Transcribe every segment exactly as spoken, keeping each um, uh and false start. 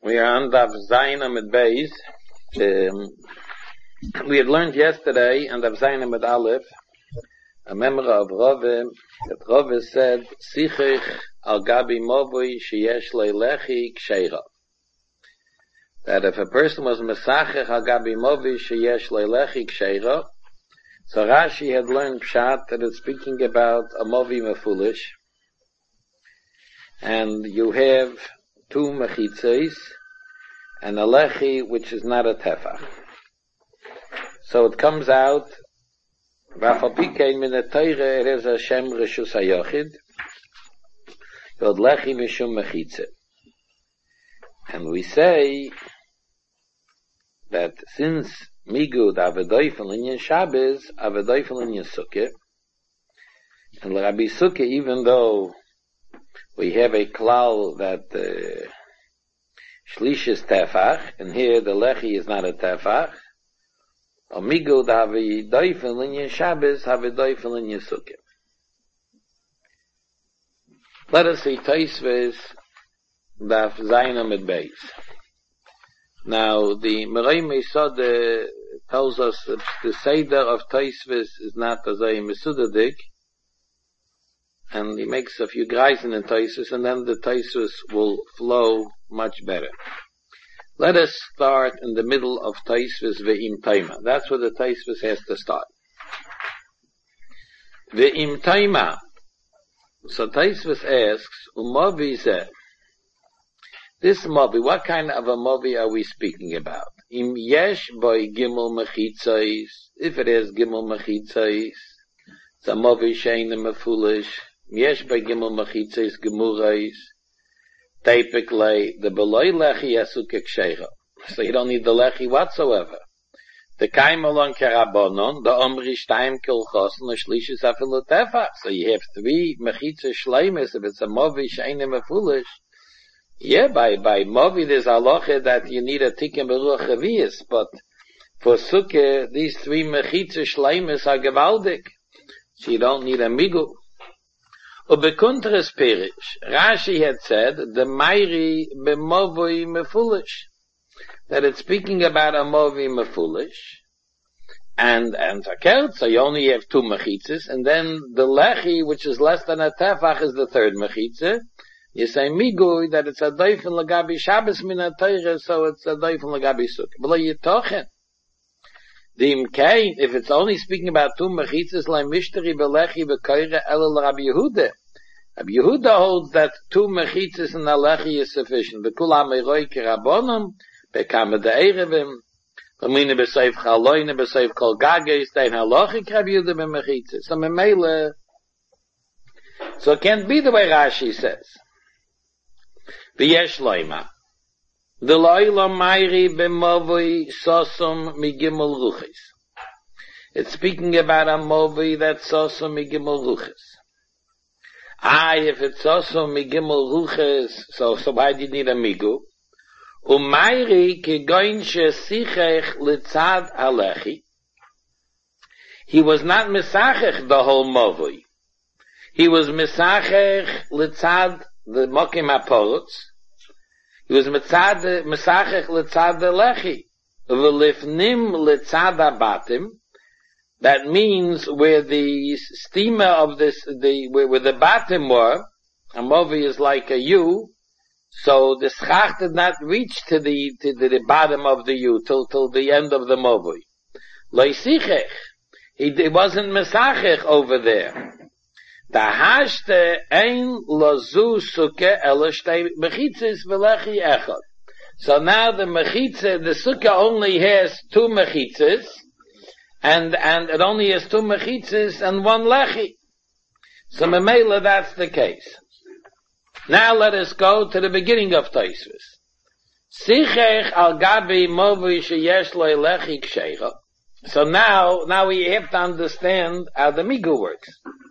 We are on Daf Zayin with Beis. Um, we had learned yesterday on Daf Zayin with Aleph, a member of Rove, that Rove said, Sichich al gabi movui sheyesh le'lechi ksheira. That if a person was mesachich al gabi movui sheyesh le'lechi ksheira, so Rashi had learned Pshat that it's speaking about a movi mefulish, and you have two mechitzes, and a lechi which is not a tefach. So it comes out, v'afalpikein min ha-Torah it is a shem reshus hayochid, yod lechi mishum mechitze. And we say that since migud avedoifel in Shabbos, avedoifel in Sukkah, and Rabbi Sukkah, even though we have a klal that uh, shlish is tefach, and here the lechi is not a tefach, amigud avedoifel in Shabbos, avedoifel in Sukkah. Let us see Tosfos Daf Zayin mit Beis. Now, the Merei Mesod tells us that the Seder of Tosfos is not as a Mesudadik, and he makes a few greisen in Tosfos, and then the Tosfos will flow much better. Let us start in the middle of Tosfos Ve'im Taima. That's where the Tosfos has to start. Ve'im Taima. So Tosfos asks, Umavi zeh. This movi, what kind of a movi are we speaking about? Im yesh boy gimel mechitzais, if it is gimel mechitzais, it's a movi shein mefulish, yesh boy gimel mechitzais gemurais, typically the beloy lechi yasu keksheira. So you don't need the lechi whatsoever. The kaim along kerabonon, the omri shtaim kilchos, and the shlishis afilu tefach. So you have three mechitzas shleimes, if it's a movi shein mefulish. Yeah, by, by Movi there's halacha that you need a tikkun beruach chavius, but for Sukkah, these three mechitzah shleimus are gewaldig. So you don't need a migu. Ubekuntres perish, Rashi had said, the Mairi bemovoi mefulish, that it's speaking about a movi mefulish, and, and zakert, so you only have two mechitzas, and then the lechi, which is less than a tefach, is the third mechitzah. You say migui that it's a doifen lagabi Shabbos min ha-Torah, so it's a doifen lagabi Sukkah. But you tochen. The imkain, if it's only speaking about two mechitzas, like mishteri belechi bekoire elel Rabbi Yehuda. Rabbi Yehuda holds that two mechitzas in alechi is sufficient. V'kula meiroi kirabonim, bekame de erevim, v'mine b'seif chaloine, b'seif kol gageis, dein halochik Rabbi Yehuda b'mechitzas. So memele, so it can't be the way Rashi says. V'yesh loima. The loila mayri b'movoi sosum migimel ruchis. It's speaking about a movi that's sosum migimel ruchis. Ah, if it's sosum migimel ruchis, so, so why do you need a migu? Umayri kegoin shesichech litzad alechi. He was not misachech the whole movi. He was misachech litzad the mokim haporutz. He was mitzad misachech litzad the lechi. V'lifnim litzad habatim. That means where the steamer of this, the where, where the batim were, a movi is like a U, so the schach did not reach to the to the, the bottom of the U till till the end of the movi. Leisichech. He it wasn't misachech over there. Da hashte ein lozu sukkah eloshtei mechitzes v'lechi echad. So now the mechitze, the sukkah only has two mechitzes, and and it only has two mechitzes and one lechi. So memela that's the case. Now let us go to the beginning of Tosfos. Sichech al gabi movi sheyesh lo lechi ksheira. So now now we have to understand how the migu works.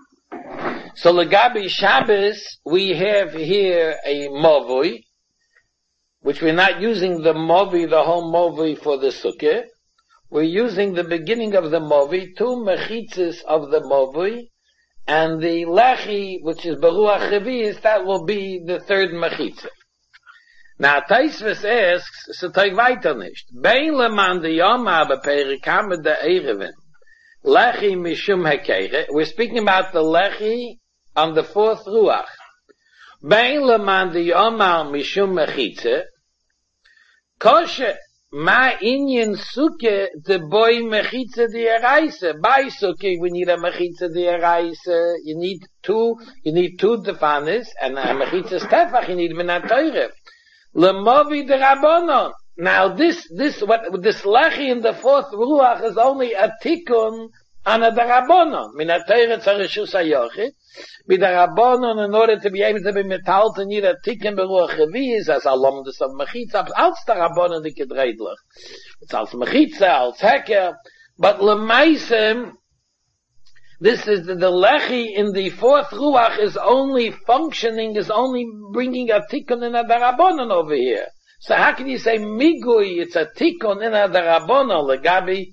So legabi Shabbos, we have here a movui, which we're not using the movi, the whole movi for the sukkah. We're using the beginning of the movi, two mechitzes of the movi, and the lechi, which is beruach chavius, that will be the third mechitza. Now, Taisvis asks, so take weiter nicht. Bein le man de yama beperikam de erevin. Lechi mishum hekere. We're speaking about the lechi on the fourth ruach. Bein le man de yama mishum mechitze. Koshe, ma inyan suke de boy mechitze de eraise. By suke, we need a mechitze de eraise. You need two, you need two defanis, and a mechitze stefach, you need minat teure. Lemovi de Rabbanon. Now this, this, what, this lechi in the fourth ruach is only a tikkun on a Rabbanon. Min ha-teire tzarishus ha-yochid. With the Rabbanon, in order to be able to be metalt, and need a tikkun beruach reviz, as alomdus of mechitza, als the Rabbanon die gedreidlich. It's als mechitza, als heker. But lemaisem, this is the, the lechi in the fourth ruach is only functioning, is only bringing a tikkun in a darabonon over here. So how can you say migui, it's a tikkun in a darabonon, legabi,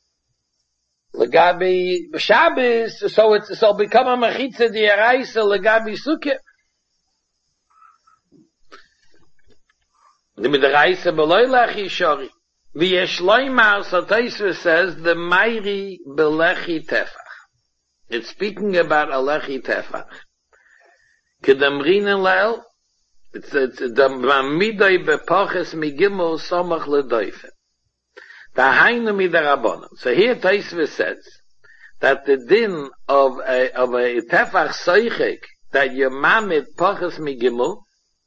legabi Shabbos, so it's, so become a mechitza di eraisa, legabi sukkah. The midaraisa beloy lechi shori. V'yesh loymar, so Taisva says, the mayri belechi tefach. It's speaking about a lechi tefach. Kedamrin elel, it's, it's, the midai bepoches migimel somach ledoifen. Dahainu midarabonon. So here Taisva says, that the din of a, of a tefach soichek, that you mamid poches migimel,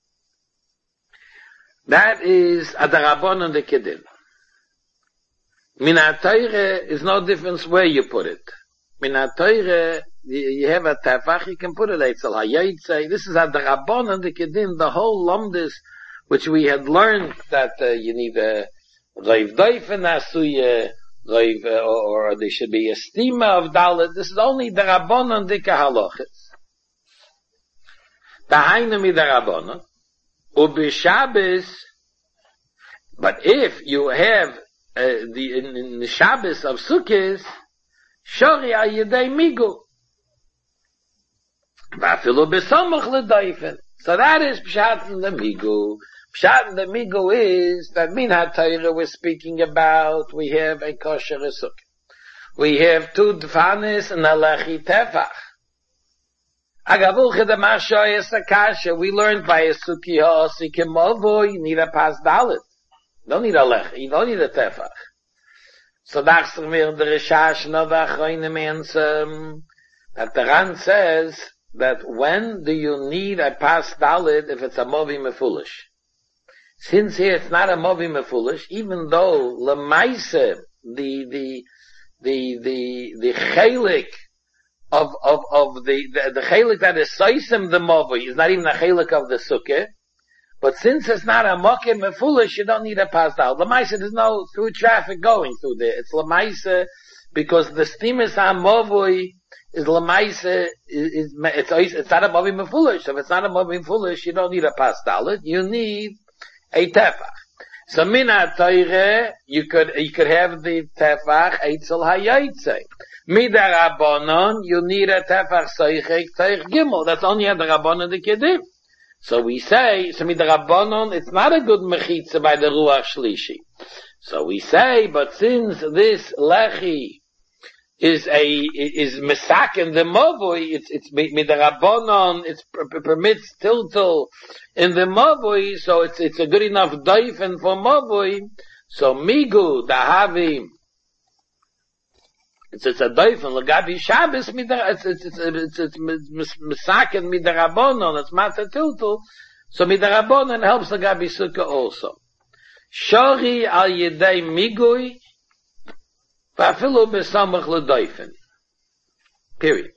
that is a darabonon de kedin. Min ha-teire is no difference where you put it. Min ha-teire, you have a tefach, you can put it eitzel ha-yaitze. This is a darabonon de kedin, the whole lomdis, which we had learned that uh, you need a reiv doifen asuye, reiv, uh, or, or there should be a stima of dalet. This is only darabonon de kahalochis. Dahainu mi darabonon. Ubi Shabbos, but if you have Uh, the in, in the Shabbos of Sukkot, shori al yedei migu. Va'afilu besamach ledaifen. So that is pshat in the migu. Pshat in the migu is that min ha-Torah we're speaking about. We have a kosher sukkah. We have two dfanis and a lechi tefach. Agavulche de mashoyes akasha. We learned by a sukkah ha'asikim ovo. You need a pas dalet. You don't need a lech, you don't need a tefach. So that's the Rishash Novach means um, that the Ran says that when do you need a pas dalit if it's a movi mefulish? Since here it's not a movi mefulish, even though lemaise the the the the the chelik of of of the the, the chelik that is soisim the movi is not even a chelik of the sukkah. But since it's not a mokim and foolish, you don't need a pas dal. Lamaisa, there's no through traffic going through there. It's lamaisa because the stimus hamovui is lamaisa is, is it's it's not a movim and foolish. So if it's not a movim and foolish, you don't need a pas dal. You need a tefach. So min ha-Torah, you could you could have the tefach eitzel hayaitze. Midarabonon, you need a tefach soichek teich gimel. That's only a darabonon de kedim. So we say, so mit Rabbanon, it's not a good mechitza by the Ruach Shlishi. So we say, but since this lechi is a, is mesak in the mavoi, it's, it's mit Rabbanon, it permits tiltal in the mavoi, so it's, it's a good enough daifen for mavoi. So migu, dahavi, It's it's a doifen legabi Shabbos mit der it's it's it's it's misaken mit der Rabbanon it's matzah tiltul so mit der Rabbanon helps legabi sukkah also. Shori al yedei migui va'afilu besamach ledoifen. Period.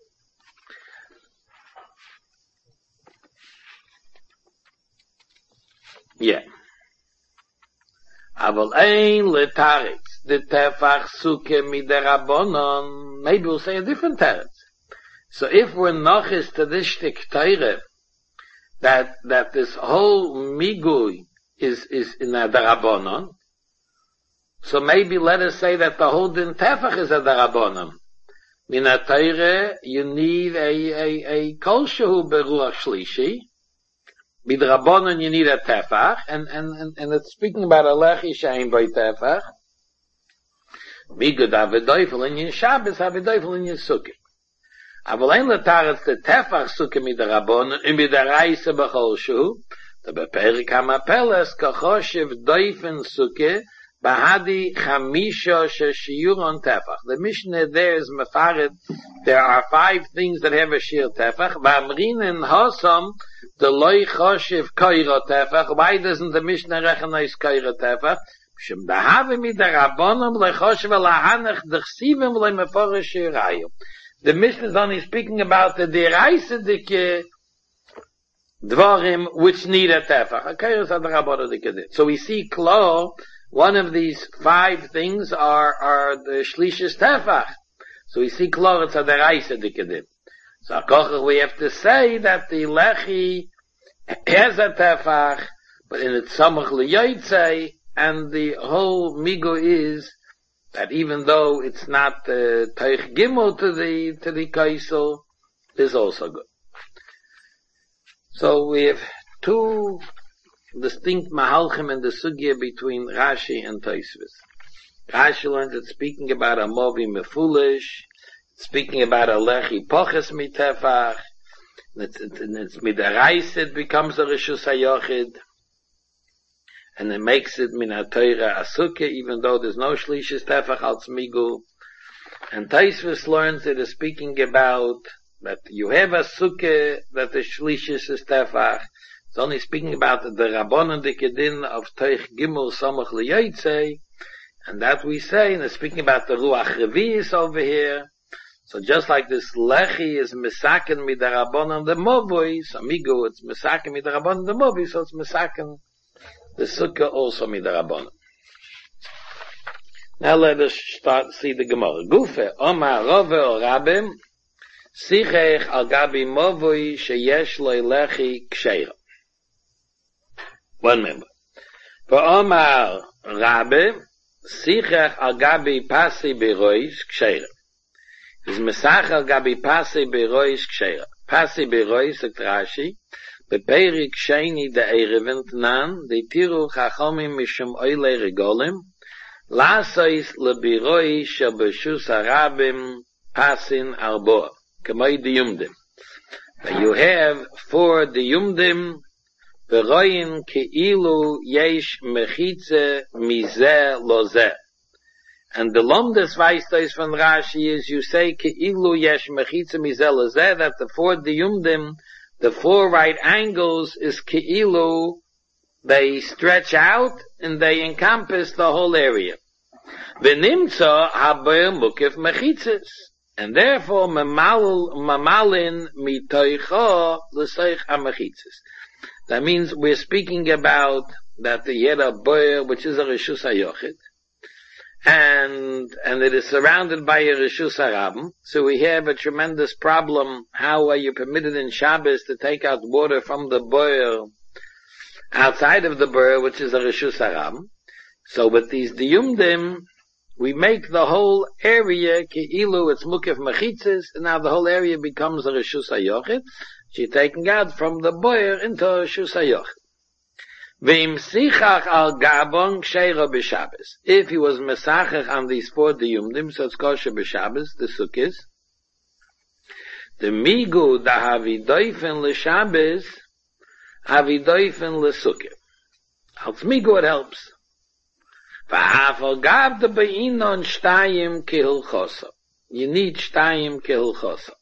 Yeah. Aval ein letarik. The tefach suke midarabonon. Maybe we'll say a different teretz. So if we're nochis to this shtik teire, that that this whole migui is is in a darabonon, so maybe let us say that the whole din tefach is a darabonon. In a teire, you need a a a kol shehu beruach shlishi, Midrabanan, you need a tefach, and, and, and, and it's speaking about a lechi shein by tefach. Migud avidoifel in yin Shabbos, avidoifel in yin Sukkah. Avol ein letaretz the tefach Sukkah midrabanan, and midaraisa b'chol shu, the beperik hamapeles, kachoshev doifen Sukkah, bahadi chamisha sheshiyur on tefach. The Mishnah there is mefared, there are five things that have a shir tefach, v'amrinen hosam, the loy choshev koira tefach. Why doesn't the Mishnah recognize koira tefach? Shem dahave midarabanan, lechoshev alahanach, dechsivim lemeforish shirayu. The Mishnah is only speaking about the deraisa dike dvarim which need a tefach. So we see klo, one of these five things are, are the shlishis tefach. So we see klo, it's a deraisa dike. So akochach, we have to say that the lechi has a tefach, but in its samach liyotzei, and the whole migo is that even though it's not uh, Teich Gimel to the to the Kaisel, is also good. So we have two distinct mahalchim in the sugya between Rashi and Tosfos. Rashi learns that speaking about a movi mefulish, speaking about a lechi poches mitefach, it's, it's, it's midaraisa, it becomes a reshus hayochid, and it makes it min ha-Torah asukah, even though there's no shlishis tefach al tzmigu. And Tosfos learns that is speaking about that you have a sukkah that the shlishis is tefach. It's only speaking about the rabbanon dikedin of Teich Gimel samach liyotzei, and that we say, and it's speaking about the ruach revi'is over here. So just like this lechi is misaken midarabbanon the movis, amigo, it's misaken midarabbanon the movis, so it's misaken the sukkah also midarabbanon. Now let us start see the Gemara. Gufe Omar Rove or Rabim Sichech al Gabi Movoi sheyesh lo lechi ksheira. One member. For Omar Rabbi Sichech al Gabi Pasi Berois ksheira. Is Mesach al Gabi Pasi Berois ksheira. Pasi Berois sagt Rashi. Beperik Sheni de Erevent Nan, de Tiru Chachomim Mishum Oile Regolim, Lasois Lebiroi Shabashus Arabim Pasin Arboa, Kamoi Diyumdim. You have four Diyumdim, Veroyin Keilu Yesh Mechitze Mizeh Lozeh. And the Lomdes Weistais von Rashi is, you say Keilu Yesh Mechitze Mizeh Lozeh, that the four Diyumdim, the four right angles is keilu, they stretch out and they encompass the whole area. V'nimtza haber mukif mechitzes, and therefore mamalin mitoicha l'seich ha-mechitzes. That means we're speaking about that the yeda boyer, which is a reshus hayochid, and and it is surrounded by a reshus harabim. So we have a tremendous problem. How are you permitted in Shabbos to take out water from the boyer outside of the boyer, which is a reshus harabim? So with these diyumdim, we make the whole area keilu, it's mukif mechitzes, and now the whole area becomes a reshus hayochid. She's taken out from the boyer into a reshus hayochid. V'im sichach al gabon ksheira b'Shabbos. If he was mesachach on these four diyumdim, so it's kosher b'Shabbos, the sukkahs. The migu da havidoifen l'Shabbos, havidoifen l'sukkah. Al migu it helps. V'hafal gav de be'inon shtayim kehilchosa. You need shtayim kehilchosa.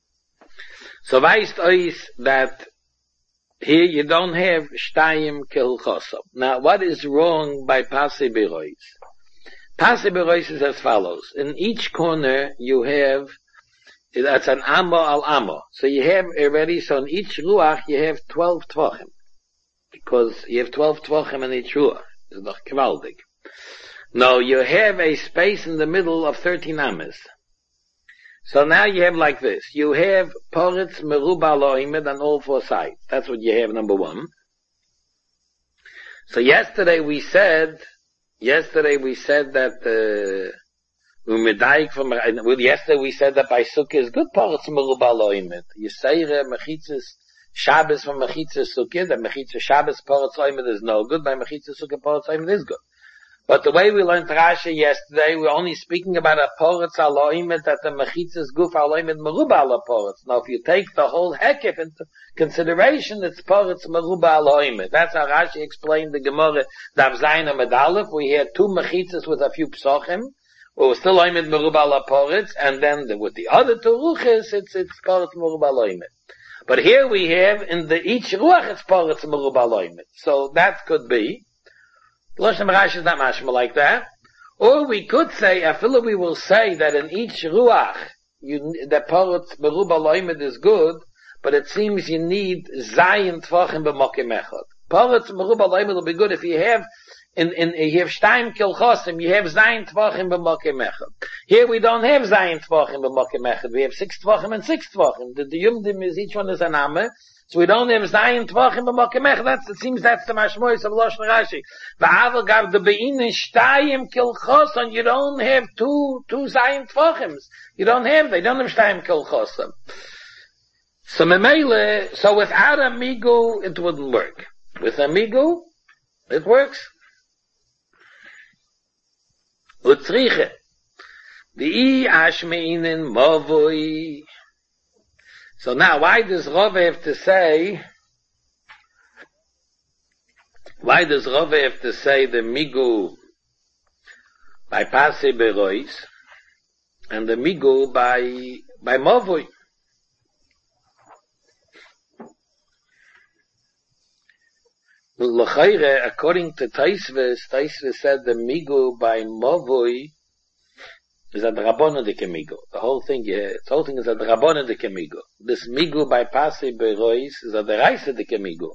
So weist ois that here you don't have shtayim kehilchosa. Now what is wrong by Pasi Berois? Pasi Berois is as follows. In each corner you have, that's an amo al amo. So you have already, so in each ruach you have twelve tvachim. Because you have twelve tvachim in each ruach. It's doch gewaltig. No, you have a space in the middle of thirteen ames. So now you have like this. You have poritz meruba loimed on all four sides. That's what you have, number one. So yesterday we said, yesterday we said that, uh, from, well, yesterday we said that by sukkah is good poritz meruba loimed. Yisayre mechitzes Shabbos from Mechitza Sukkah, that Mechitza Shabbos Poratz Oimed is no good, by Mechitza Sukkah Poratz Oimed is good. But the way we learned Rashi yesterday, we're only speaking about a Poratz Al Oimed, that the Mechitzas Guf Al Oimed Meruba Al Poratz. Now if you take the whole Hekef into consideration, it's Poratz Meruba Al Oimed. That's how Rashi explained the Gemara Dav Zayin Amud Aleph. We had two Mechitzas with a few Psochim, we were still Oimed Meruba Al Poratz, and then the, with the other two Ruches, it's, it's Poratz Meruba Al Oimed. But here we have, in the each Ruach, it's Poratz Meruba Al Oimed. So that could be. Lashon Rashi is not mashma like that. Or we could say, after we will say that in each Ruach, you, the Poratz Meruba Al Oimed is good, but it seems you need Zayin Tvachim b'Mokim Echad. Poratz Meruba Al Oimed will be good if you have, in, in, you have Shtayim Kilchosim, you have Zayin Tvachim b'Mokim Echad. Here we don't have Zayin Tvachim b'Mokim Echad, we have six Tvachim and six Tvachim. The, the Yumdim is, each one is an Ame. So we don't have Zayin Tvachim b'Mokim Echad. That's, it seems that's the mashmois of Lashon Rashi. V'aval gav the be'inin Shtayim Kilchosim, you don't have two, two Zayin Tvachims. You don't have, they don't have Shtayim Kilchosim. So memele, so without a migu, it wouldn't work. With a migu, it works. Utzriche. The ashmeinen mavoi. So now, why does Rav have to say, why does Rav have to say the migu by Pasei Berois, and the migu by, by mavoi? L'chayre, according to Taisves, Taisves said the migu by mavoi is a drabona de kemigo. The whole thing, yeah, the whole thing is a drabona de kemigo. This migu by Pasei Berois is a deraisa de kemigo.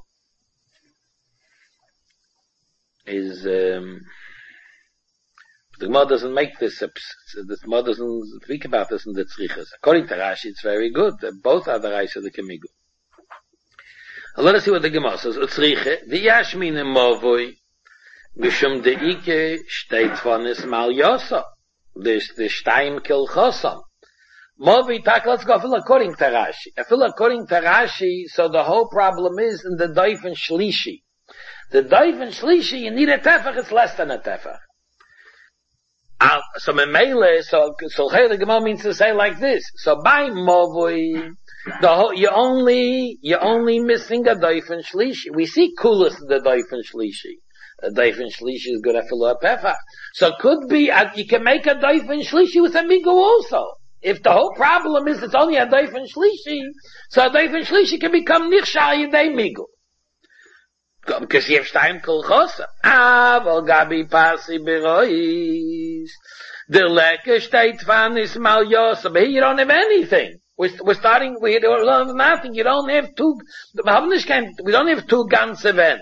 Is, um, the Gemara doesn't make this, the Gemara doesn't speak about this in the tzrichas. According to Rashi, it's very good. Both are deraisa de kemigo. Let us see what the Gemara says. Utzriche, the yashmin mavoi, mishum deike, steht von es mal yosa. This, the Shtayim Kilchosim. Movi tak, let's go, feel according to Rashi. I feel according to Rashi, so the whole problem is in the Doif and Shlishi. The Doif and Shlishi, you need a tefach, it's less than a tefach. Uh, so memele, so, so here the Gemara means to say like this. So by Movi, the whole, you only, you're only missing a Doif and Shlishi. We see coolest in the Doif and Shlishi. A Doif and Shlishi is good after a tefach. So it could be, uh, you can make a Doif and Shlishi with a migu also. If the whole problem is it's only a Doif and Shlishi, so a Doif and Shlishi can become nichshal yedei migu. Because you have Shtayim Kilchosim. Ah, vol gabi Pasei Berois. The leke steht van is mal yosef. But here you don't have anything. We're, we're starting, we don't have nothing. You don't have two, we don't have two ganze event.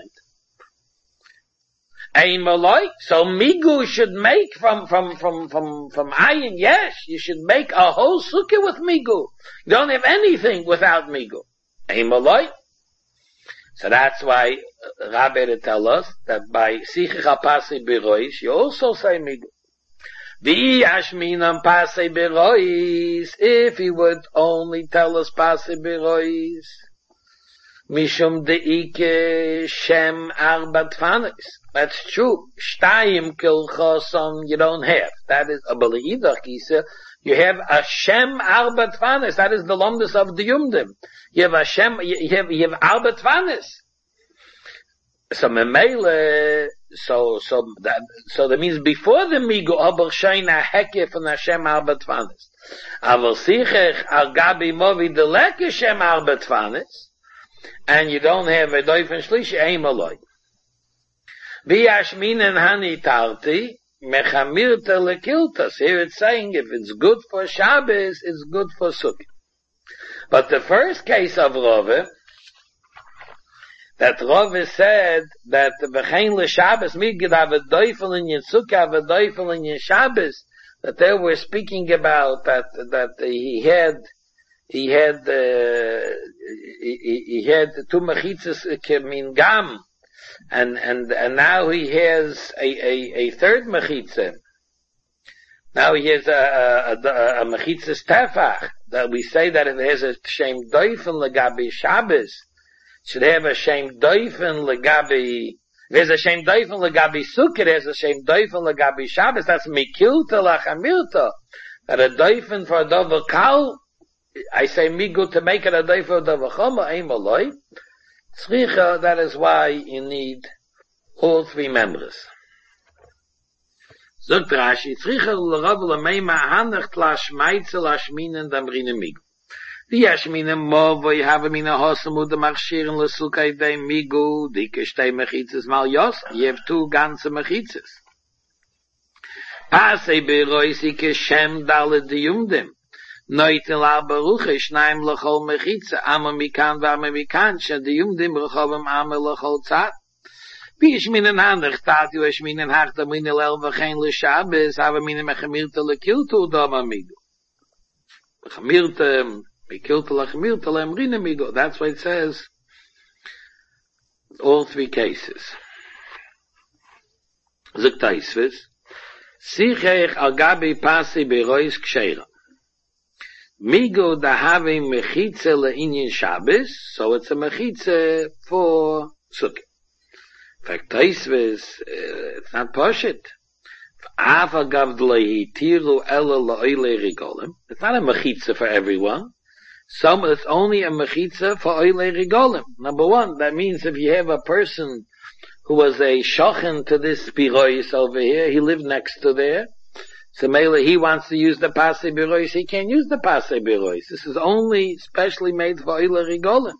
Einmaloi. So migu should make from, from, from, from, from ayin, yes, you should make a whole sukkah with migu. You don't have anything without migu. Einmaloi. So that's why Rabbi tell us that by Sichach HaPasei Berois, you also say migu. The Ashminam Pasei Berois, if he would only tell us Pasei Berois, Mishum deike Shem Arbat Fanis. That's true. Shtayim Kilchosim you don't have. That is a B'le'idach Kisa. You have a Shem Arbat Fanis. That is the lomdus of the Yumdim. You have a Shem, you have, you have Arbat Fanis. So Memele, so, so that, so that means before the Migu, Aber Sheina Hekef and Hashem Arbat Fanis. Aval Sichech Al Gabi Movi Deleke Shem Arbat Fanis. And you don't have a Doif and Shlishi, Eimaloi. V'yashminen hani tarti, mechamirta lekiltas. Here it's saying if it's good for Shabbos, it's good for Sukkah. But the first case of Rove, that Rove said that v'chein l'Shabbos migid have a doifel in your Sukkah, have a doifel in your Shabbos, that they were speaking about that, that he had, he had, uh, he, he had two mechitzas min gam, and, and, and now he has a, a, a third mechitza. Now he has a, a, a, a mechitzas tefach, that we say that it has a shem doifel legabi Shabbos, should have a shem doifen legabi. There's a shem doifen legabi sukkah. There's a shem doifen legabi Shabbos. That's mikilta lachamirta. That a doifen for a dover kal. I say migu to make it a doifen for a dover chama. Aim aloi. Tzricha. That is why you need all three members. Zogt Rashi. Tzricha l'rav l'meima hanacht lashmeitze lashminen damrine migu. Die Yashmina Movo, you have a mina hosam with the Machshirin Lasukai de Migu, die Kishtei Mechitzes mal Yos, you have two ganze Mechitzes. Pasei Beroisi Kishem Dale Diyumdim, Noitel Al Baruche, Shnaim Lachol Mechitze, Ama Mikan Vama Mikan, Sha Diyumdim Rechovim Ama Lachol Tzad. Wie Yashmina Nanach, Tati Yashmina Hachta Mina Lel Vachein L'Shabes, have a mina Mechamirte Lekiltu Dama Migu. Mechamirte, that's why it says all three cases. Zuktaisvis. Sichech al gabi pasi berois ksheira. Migo da have mechitze le'inyin Shabbos, so it's a mechitze for sukkah. Faktaisvis, it's not poshit. It's not a mechitze for everyone. Some, it's only a mechitza for oile rigolim. Number one, that means if you have a person who was a shochen to this birois over here, he lived next to there, so maybe he wants to use the pasei birois, he can't use the pasei birois. This is only specially made for oile rigolim.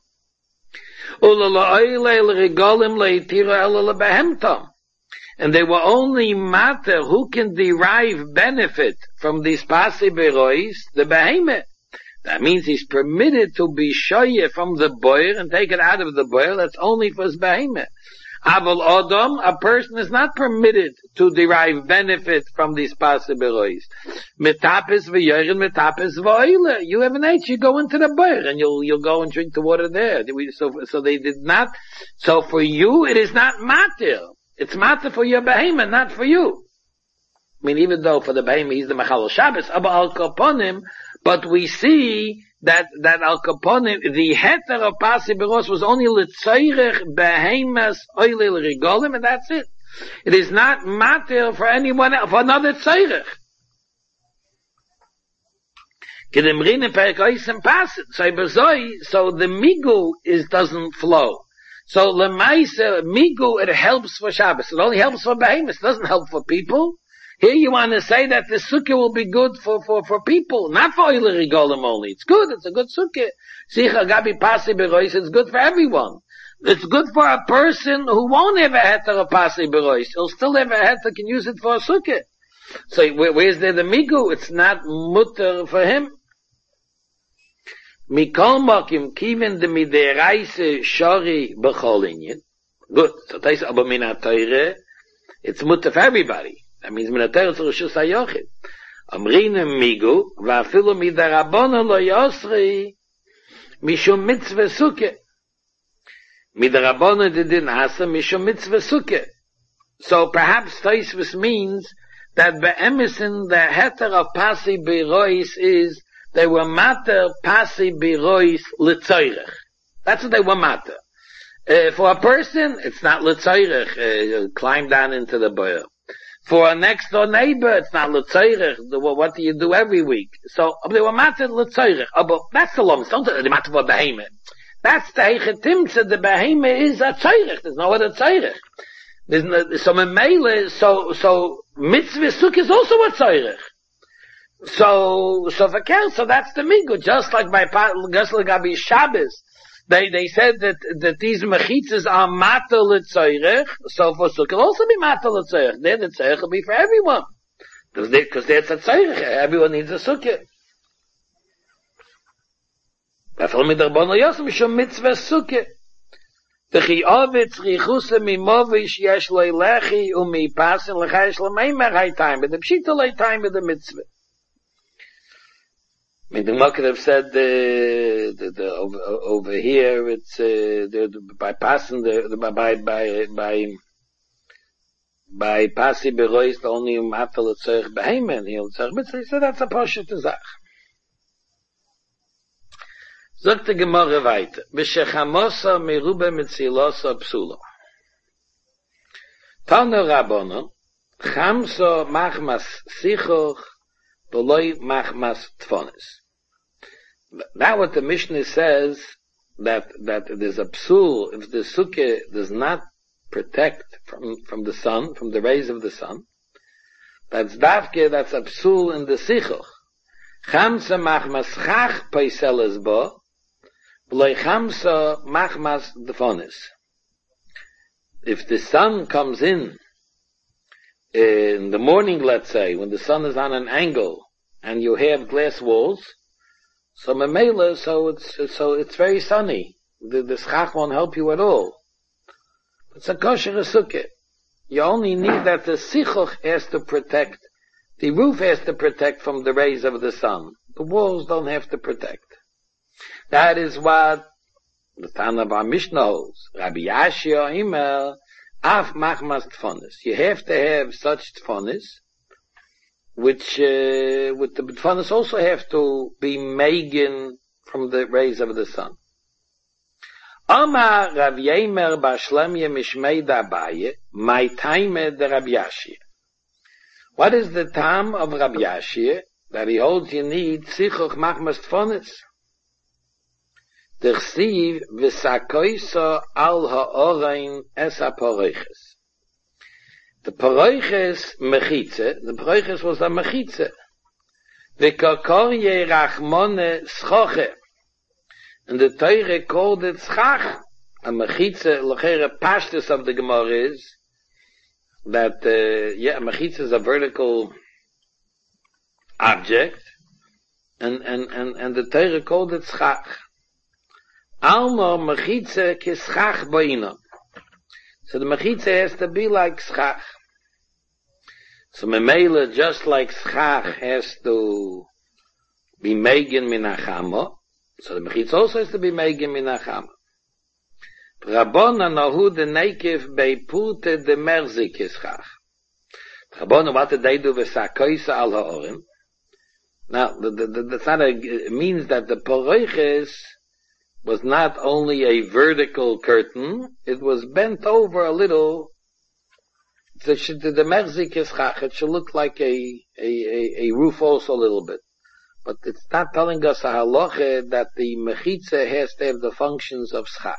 And they were only matter who can derive benefit from these pasei birois, the behemoth. That means he's permitted to be shoye from the boyer and take it out of the boyer. That's only for his behemoth. Aval Adam, a person is not permitted to derive benefit from these possibilities. Metapis v'yorin, metapis v'oile. You have an age, you go into the boyer and you'll, you'll go and drink the water there. So, so they did not, so for you it is not matir. It's matir for your behemoth, not for you. I mean, even though for the behemoth he's the Mechal Shabbos, Abba al Kaponim, but we see that, that Al Kaponim, the heter of Pasi Beros was only L'tzayrech Behemas Oilil Rigolim, and that's it. It is not matter for anyone else, for another Tzayrech. Kedemrin and Perek Oisem Pasit. So so the Migu is, doesn't flow. So Lemaisa, Migu, it helps for Shabbos. It only helps for Behemas. It doesn't help for people. Here you want to say that the sukkah will be good for, for, for people, not for oile rigolim only. It's good, it's a good sukkah. Sicha gabi pasi berois, it's good for everyone. It's good for a person who won't have a heter of pasi berois. He'll still have a heter, can use it for a sukkah. So where, where's there the migu? It's not mutter for him. Mikol mokim kiven de mideraise shori b'chol inyan. Good. So tais aber min ha-teire, it's mutter for everybody. That means minater to Rishus HaYochid. Amrina migu, va'afilu midarabona lo yosri, mishum mitzvah sukkah. Midarabona didin asa, mishum mitzvah sukkah. So perhaps Taisvis means that be'emisin, the heter of Pasi Berois is, they were matter Pasi Berois l'tzayrech. That's what they were matter. Uh, for a person, it's not l'tzayrech, uh, climb down into the boil. For a next door neighbor, it's not l'tzayrech. What do you do every week? So, they were matter l'tzayrech. But that's the long, don't they matter for behemoth. That's the heichetimtze, the behemoth is a tzayrech. There's no other tzayrech. There's no, so memele, so, so, mitzvah sukkah is also a tzayrech. So, so for kel, so that's the migu. Just like by, just like Gabi Shabbos. They, they said that, that these mechitzas are matter l'tzayrech, so for sukkah also be matter l'tzayrech. Then the tzayich will be for everyone. Because they, cause there's a tzayich, everyone needs a sukkah. Afal midarbono yosem shum mitzvah sukkah. V'chi ovetz richusa mimovish yesh loy lechi umi pasin l'chayish l'meimer haytayim, but the pshita l'haytayim with the mitzvah. I mean, the Gemara could have said the, the, the over, over here it's uh, the, the, by passing the, the by by by by pasi berois the only matter l'tzorich behemoth he'll tzorich mitzvah. He said that's a poshet zach. Sagt die Gemorre weiter. B'shechamosa merube mitzilosa psula. Tano Rabbono, chamso machmas sichoch, beloi machmas tfonis. Now what the Mishnah says, that, that there's a psul, if the sukkah does not protect from, from the sun, from the rays of the sun, that's davke, that's a psul in the sichoch. Chamsa machmas chach paiseles bo, beloi chamsa machmas tfonis. If the sun comes in, in the morning, let's say, when the sun is on an angle, and you have glass walls, so memela, so it's, so it's very sunny. The, the schach won't help you at all. It's a kosher sukkah. You only need that the sichoch has to protect, the roof has to protect from the rays of the sun. The walls don't have to protect. That is what the Tana Bar Mishnah holds. Rabbi Yashia Imel, Af Machmas Tfonis. You have to have such Tfonis, which, uh, with the Tfonis also have to be megan from the rays of the sun. Amar Rav Yemer Bar Shlemya Mishmei Dabaye, my time de Rabbi Yashia. What is the time of Rabbi Yashia? That he holds you need Sichoch Machmas Tfonis. D'chsiv v'sakoisa al ha'orein es ha'poroiches. The poroiches mechitze, the poroiches was a mechitze. V'kakorye rachmone schoche. And the Torah called it schach. A mechitze, l'chere pashtus of the Gemara is, that, uh, yeah, a mechitze is a vertical object, and, and, and, and the Torah called it schach. Alma mechitze ke schach boina. So the mechitze has to be like schach. So memela, just like schach has to be megan minachama, so the mechitze also has to be megan minachama. Rabbona nahu de nekev beipute de merzik ke schach. Rabbona, what did they do with sakoisa al ha'orim? Now, the, the, the, the, not a, it means that the poroiches was not only a vertical curtain, it was bent over a little. The, the merzik is chach, it should look like a, a, a, a roof also a little bit. But it's not telling us a halacha that the mechitze has to have the functions of schach.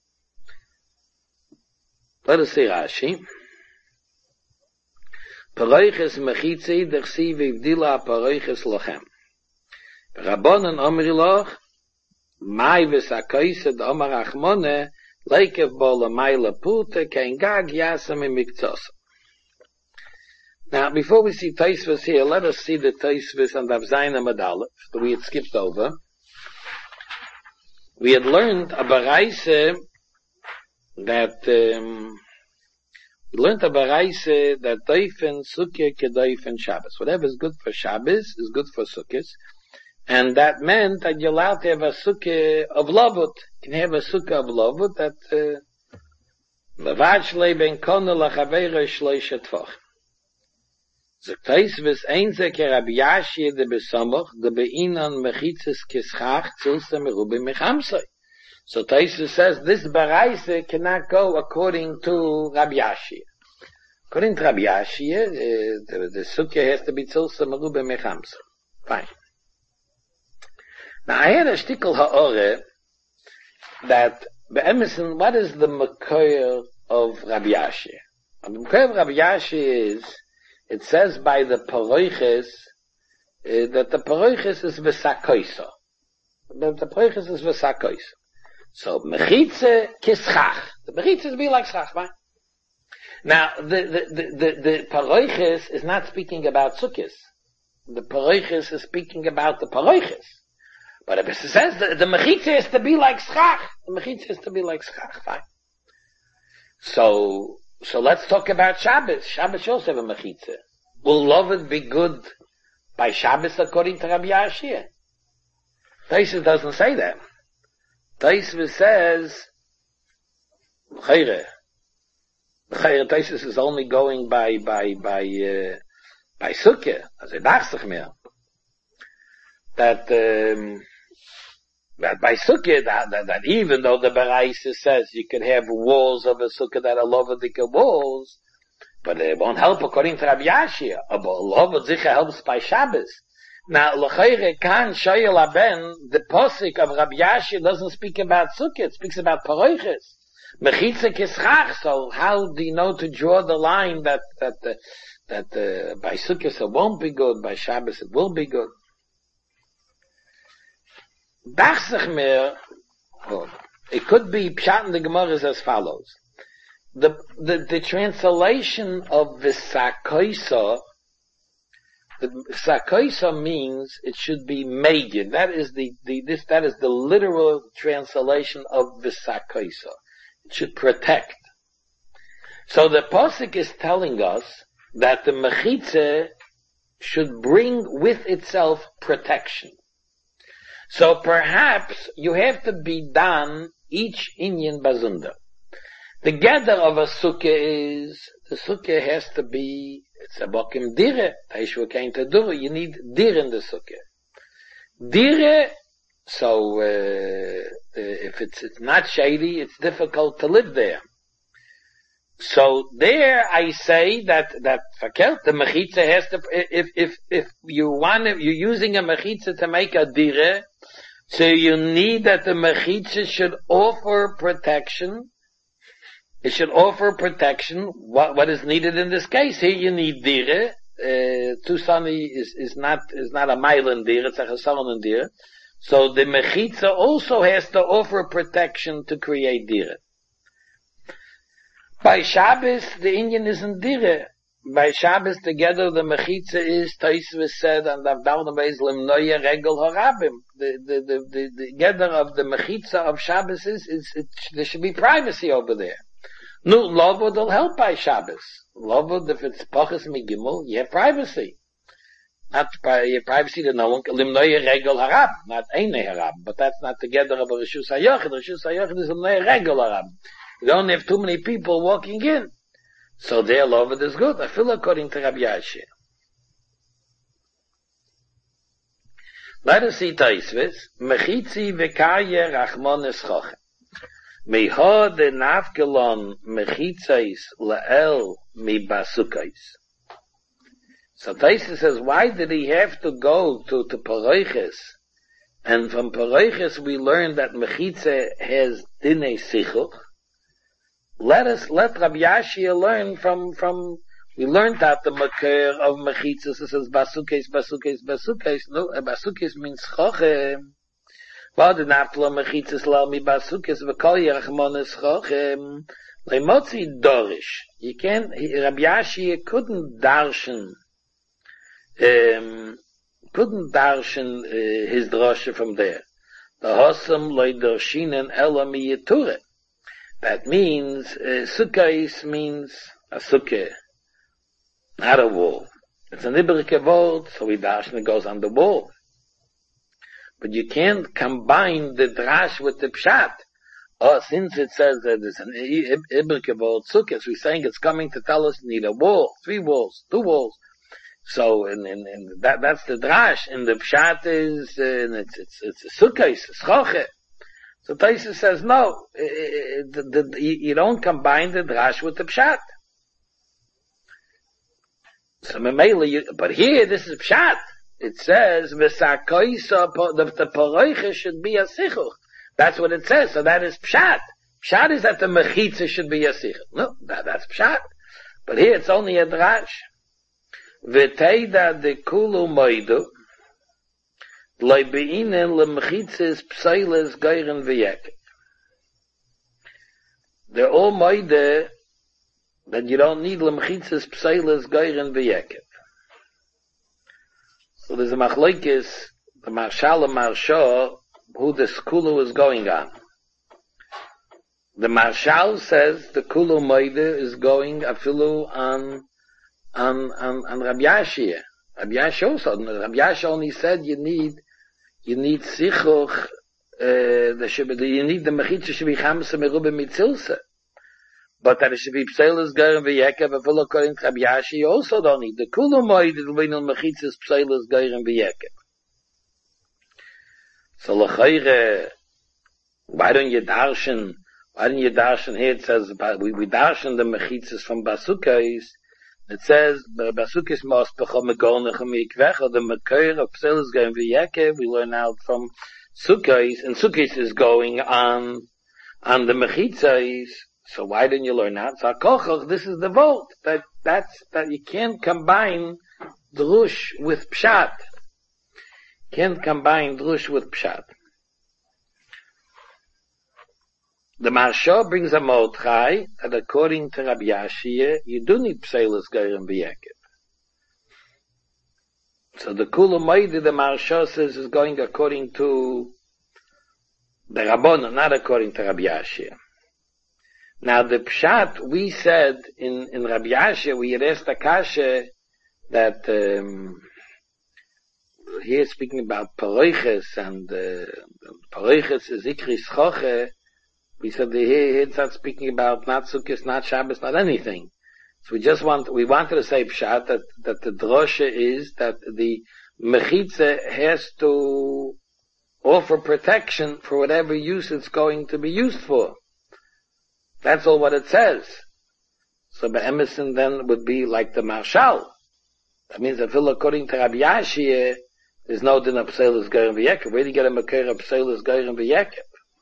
Let us see Rashi. Paroiches mechitze d'chsiv ivdila paroiches lochem. Rabbanan omri loch, Mai v'sakoised omar achmone, leikev bo l'mai lepute, kein gag yasam imiktzos. Now, before we see Tosfos here, let us see the Tosfos and Avzayin Aleph that we had skipped over. We had learned a baraise that, um, we learned a baraise that doifen sukkah ke doifen Shabbos. Whatever is good for Shabbos is good for sukkahs. And that meant that you're allowed to have a sukkah of lavut. You can have a sukkah of lavut that, uh, levad shlei ben kona lachavera shloisha tfoch. Zoktais vis einze ke Rabbi Yashia de besamach, de beinan mechitzes kischach, zilse merube mechamsoi. So Tosfos says this baraise cannot go according to Rabbi Yashia. According to Rabbi Yashia, uh, the, the sukkah has to be zilse merube mechamsoi. Fine. Now I had a shtickle ha'ore that be'emerson, what is the makoyer of Rabbi Yashia? And the makoyer of Rabbi Yashia is, it says by the paroiches, uh, that the paroiches is v'sakoisa. That the paroiches is v'sakoisa. So mechitze kischach. The mechitze be like schach, right? Now the the the the, the paroiches is not speaking about sukkahs. The paroiches is speaking about the paroiches. But if it says the, the mechitza is to be like schach, the mechitza is to be like schach, fine. So, so let's talk about Shabbos. Shabbos should also have a mechitza. Will Lovet be good by Shabbos according to Rabbi Yashia? Tosfos doesn't say that. Tosfos says, Chayre. Tosfos is only going by, by, by, uh, by Sukkah. As I dacht sich mehr. That, um, That by sukkah, that, that, that even though the Baraisa says you can have walls of a sukkah that are lovadika walls, but it won't help according to Rabbi Yashia. But lovadika helps by Shabbos. Now, l'chayre kan shoyel aben, the posik of Rabbi Yashia doesn't speak about sukkah, it speaks about paroiches. Mechitza kischach, so how do you know to draw the line that, that, uh, that, uh, by sukkah it won't be good, by Shabbos it will be good? Oh, it could be Pshat in the Gemara is as follows. The, the, the translation of V'sakoisa, the V'sakoisa means it should be Megid. That is the, the, this, that is the literal translation of V'sakoisa. It should protect. So the Pasuk is telling us that the Mechitza should bring with itself protection. So perhaps you have to be done each Inyan Bazunda. The gather of a sukkah is, the sukkah has to be, it's a bokim dire, taishwa kain taduru, you need dire in the sukkah. Dire, so, uh, if it's, it's not shady, it's difficult to live there. So there I say that, that, fakelt, the mechitza has to, if, if, if you want, you're using a mechitza to make a dire, so you need that the mechitza should offer protection. It should offer protection. What, what is needed in this case? Here you need dire. Uh, Tusani is, is not, is not a mailan dire, it's a chasalan dire. So the mechitza also has to offer protection to create dire. By Shabbos, the Indian isn't dire. By Shabbos, together the mechitza is Taisva said and Avdalna Beis Limnoya Regel Harabim. The the the the the gather of the mechitza of Shabbos is is it, there should be privacy over there. No, Lovod will help by Shabbos. Lovod, if it's Pachas Migimel, you have privacy. Not you have privacy to no one. Limnoya Regel Harab, not Eine Harab, but that's not together of a Rishus Hayochid. Rishus Hayochid is Limnoya Regel Harab. You don't have too many people walking in. So their Lovod is good. I feel according to Rabbi Yashia. Let us see Taisvis. Mechitzi v'kaya rachmon eschochem. Meha de nafkelon mechitzais la'el mi basukais. So Taisvis says, why did he have to go to, to Paroiches? And from Paroiches we learn that mechitza has dinei sichuch. Let us, let Rabbi Yashia learn from, from, we learned that the makir of mechitzas, it says basukes, basukes, basukes, no, basukes means chochem. What did nafla mechitzas la mi basukes, v'kol yerachmones chochem, leimotzi dorish. You can't, Rabbi Yashia couldn't darshan, um, couldn't darshan uh, his drosha from there. The hosam loy darshinen ela mi yetureh. That means, uh, sukkahis means a sukkah, not a wall. It's an ibrike word, so we darshan goes on the wall. But you can't combine the drash with the pshat. Oh, since it says that it's an ibrike word sukkah, so we're saying it's coming to tell us you need a wall, three walls, two walls. So, in, in, in that, that's the drash. And the pshat is, uh, it's, it's, it's a sukkah, it's a schoche. So Taisa says, no, it, it, the, the, you don't combine the drash with the pshat. So Memele, but here this is pshat. It says, V'sakoisa, the, the paroicha should be a sichuch. That's what it says, so that is pshat. Pshat is that the mechitza should be a sichuch. No, that, that's pshat. But here it's only a drash. V'teida de kulu moidu, Leibeinen lemchitzes pseiles geiren v'yeket. They're all moide that you don't need lemchitzes pseiles geiren v'yeket. So there's a machlokes, the marshal and marshal, who the skulu is going on. The marshal says the kulu moide is going afilu on on on on Rabbi Yashia. Rabbi Yashia also. Rabbi Yashia only said you need you need sichuch. Uh, the should be, you need the mechitza should be chamsa merube mitzilsa. But that it should be pseilas geiren v'yeket. Afilu according to Rabbi Yashia, you also don't need the kulu moide. The winul mechitzas pseilas geiren v'yeket. So l'chayre, why don't you darshan, why don't you darshan here, it says, we, we darshan the mechitzas from Basukais, it says, Basukis mos b'chol megornechem yikvecha, the mekoyer of Psel is going v'yekev, we learn out from Sukkos, and Sukkos is going on, on the mechitzas, so why didn't you learn out? So Kochach, this is the vote, that, that's, that you can't combine Drush with Pshat. Can't combine Drush with Pshat. The Maharsha brings a Mordechai that according to Rabbi Yashia, you do need Pselis Gerim V'Yekev. So the Kula Moedi, the Maharsha says, is going according to the Rabbanon, not according to Rabbi Yashia. Now the Pshat, we said in, in Rabbi Yashia, we had asked Akasha that, um, here speaking about Paroiches, and, uh, Paroiches is Ikris Choche, we said the here it's not speaking about not Sukkot, not Shabbos, not anything. So we just want, we wanted to say Pshat, that, that the drosha is that the Mechitza has to offer protection for whatever use it's going to be used for. That's all what it says. So by Emerson then would be like the Marshal. That means that according to Rabbi Yashia, there's no din of Pselis Gerim V'Yekev. Where do you get a Makir of Pselis Gerim V'Yekev?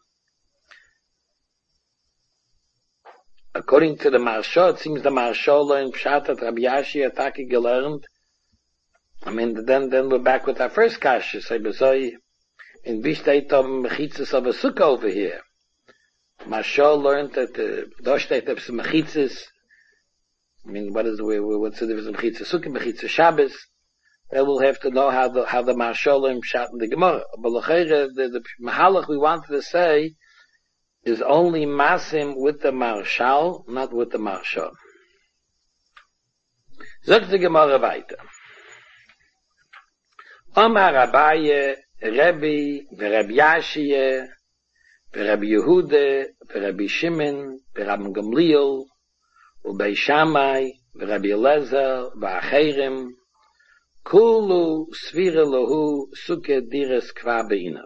According to the Maharsha, it seems the Maharsha learned Pshat at Rabbi Yashia Taki gelernt. I mean, then, then we're back with our first kasha. So, in Vishteit of Mechitzes of a Sukkah over here. Maharsha learned that, uh, Doshteit of some Mechitzes. I mean, what is the way, what's the difference of Mechitzes Sukkah, Mechitzes Shabbos? They will have to know how the, how the Maharsha learned Pshat in the Gemara. But the, the Mahalach we wanted to say, is only masim with the Marshal, not with the Maharsha. Sagt die Gemara weiter. Omar Abaye, Rebbe, Rabbi Yashia, Rabbi Yehuda, Rabbi Shimon, Rabbi Gamliel, Ubei Shammai, Rabbi Elazar, V'acherim, Kulu Svira Lahu Suke Dires Kva Beinam.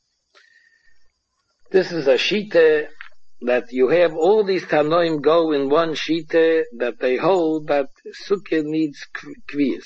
This is a shita that you have all these Tanoim go in one shita that they hold that Sukkah needs kviyas.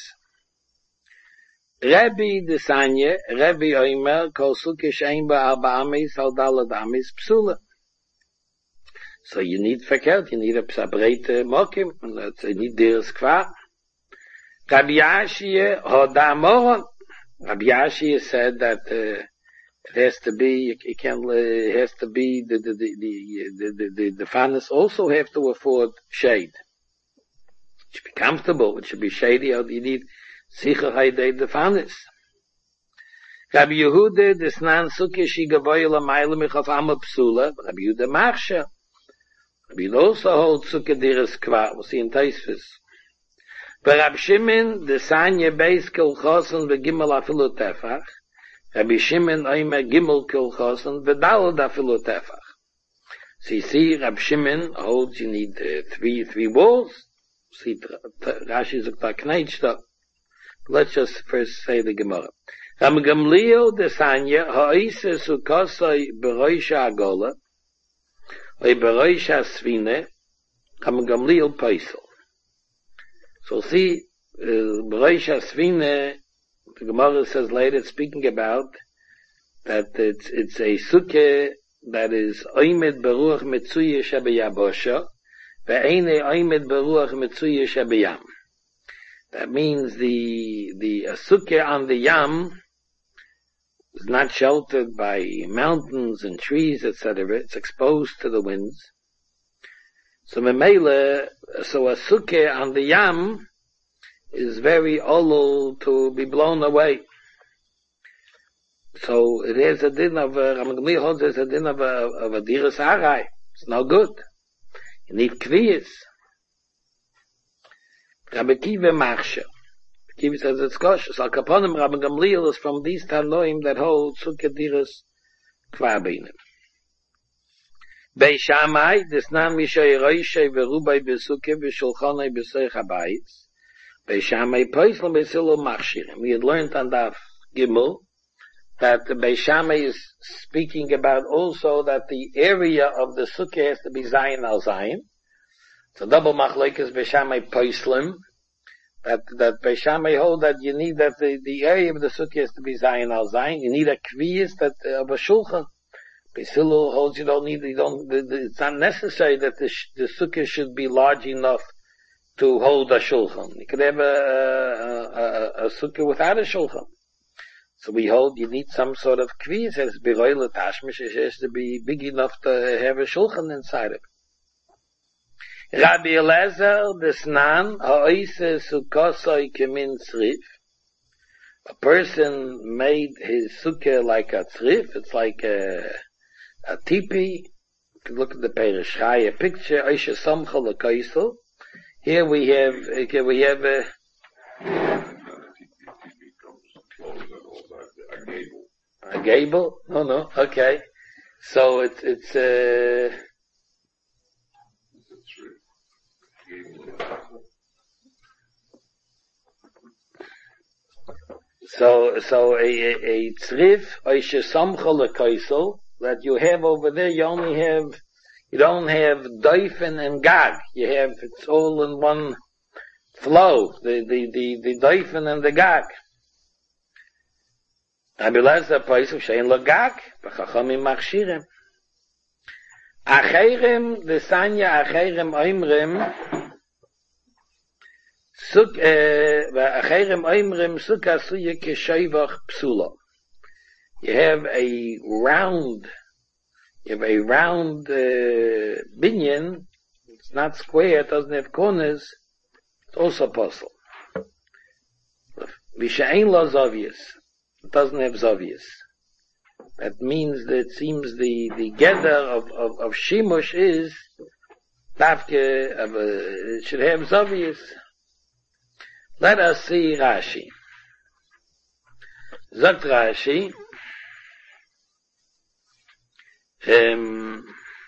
Rabbi Desanya, Rabbi Oimer, Kol Sukkah Shein Ba Arba Amis, Al Dalad Amis Psula. So you need verkehrt, you need a psabrete mokim, and that's you need dirs kva. Rabbi Yashia Hoda Moron. Rabbi Yashia said that uh, it has to be, it can, uh, it has to be, the, the, the, the, the, the, the fanas also have to afford shade. It should be comfortable, it should be shady, or you need sicherheit de fanas. Rabbi Yehuda, desnan suke shi gavoy la maile michaf am psula, Rabbi Yehuda marsha. Rabbi Yehuda also holds suke diris kva, was he in Taisvis. But Rabbi Shimon, desanye beis kol chosen v'gimel afilu tefach, Rabbi Shimon oimer gimel kol chosen v'dalad afilu tefach. So you see, Rabbi Shimon holds you need uh, three, three walls. See, Rashi is a kneitstock. Let's just first say the Gemara. Rabbi Gamliel desanya ha'isa sukosai beroisha agola, oy beroisha svine, Rabbi Gamliel paisel. So see, uh, beroisha svine, the Gemara says later, speaking about that it's it's a sukkah that is oimed beruach mitzuye shebeyabosha, ve'ene oimed beruach mitzuye shebeyam. That means the the a sukkah on the yam is not sheltered by mountains and trees, et cetera. It's exposed to the winds. So memele, so a sukkah on the yam is very olul to be blown away. So it has a din of a Ramagmi holds there's a din of a of a diras harai. It's no good. You need kviyas. Rabbi Kiva Marsha. Kiva says it's kosher. So Kaponim Rabbi Gamliel is from these Tanoim that hold Sukkah Diras Kvabinim. Bei Shammai, Desnan Mishay Roishay Verubay Besukkah V'Shulchanai B'Seich HaBayis. Bei Shammai Poislam B'Silo Machshirim. We had learned on Daf Gimel that the Beis Shammai is speaking about also that the area of the sukkah has to be Zayin al Zayin. It's a double machlekes Beis Shammai Poislim, that, that Beis Shammai hold that you need that the, the area of the sukkah has to be Zayin al Zayin. You need a kviyas that, uh, of a shulchan. Beis Hillel holds you don't need, you don't, the, the, it's not necessary that the, the sukkah should be large enough to hold a shulchan. You could have a, a, a, a sukkah without a shulchan. So we hold you need some sort of kviz, as beroyle tashmish, it has to be big enough to have a shulchan inside it. Rabbi Elazar desnan ha'oise sukkosoi kemin tzrif. A person made his sukkah like a tzrif, it's like a, a tipi. You can look at the Perish Chaya picture, oise samcha l'kaisel. Here we have, okay, we have a, a gable? No, no, okay. So it's, it's, uh, so, so a, a, a tzrif, oishe samcha l'kaisel, that you have over there, you only have, you don't have doifen and gag. You have, it's all in one flow, the, the, the, the doifen and the gag. Rabbi Elazar Paisuk shein lo gag, v'chachamim machshirem. Acheirem, the sanya acheirem oimrem, suk, acheirem oimrem suk asuye keshoivach psula. You have a round, you have a round, uh, binyan, it's not square, it doesn't have corners, it's also possible. V'shein lo zovius. It doesn't have Zovius. That means that it seems the, the gather of, of, of Shimush is Tafke, of a, it should have Zovius. Let us see Rashi. Zot Rashi, um,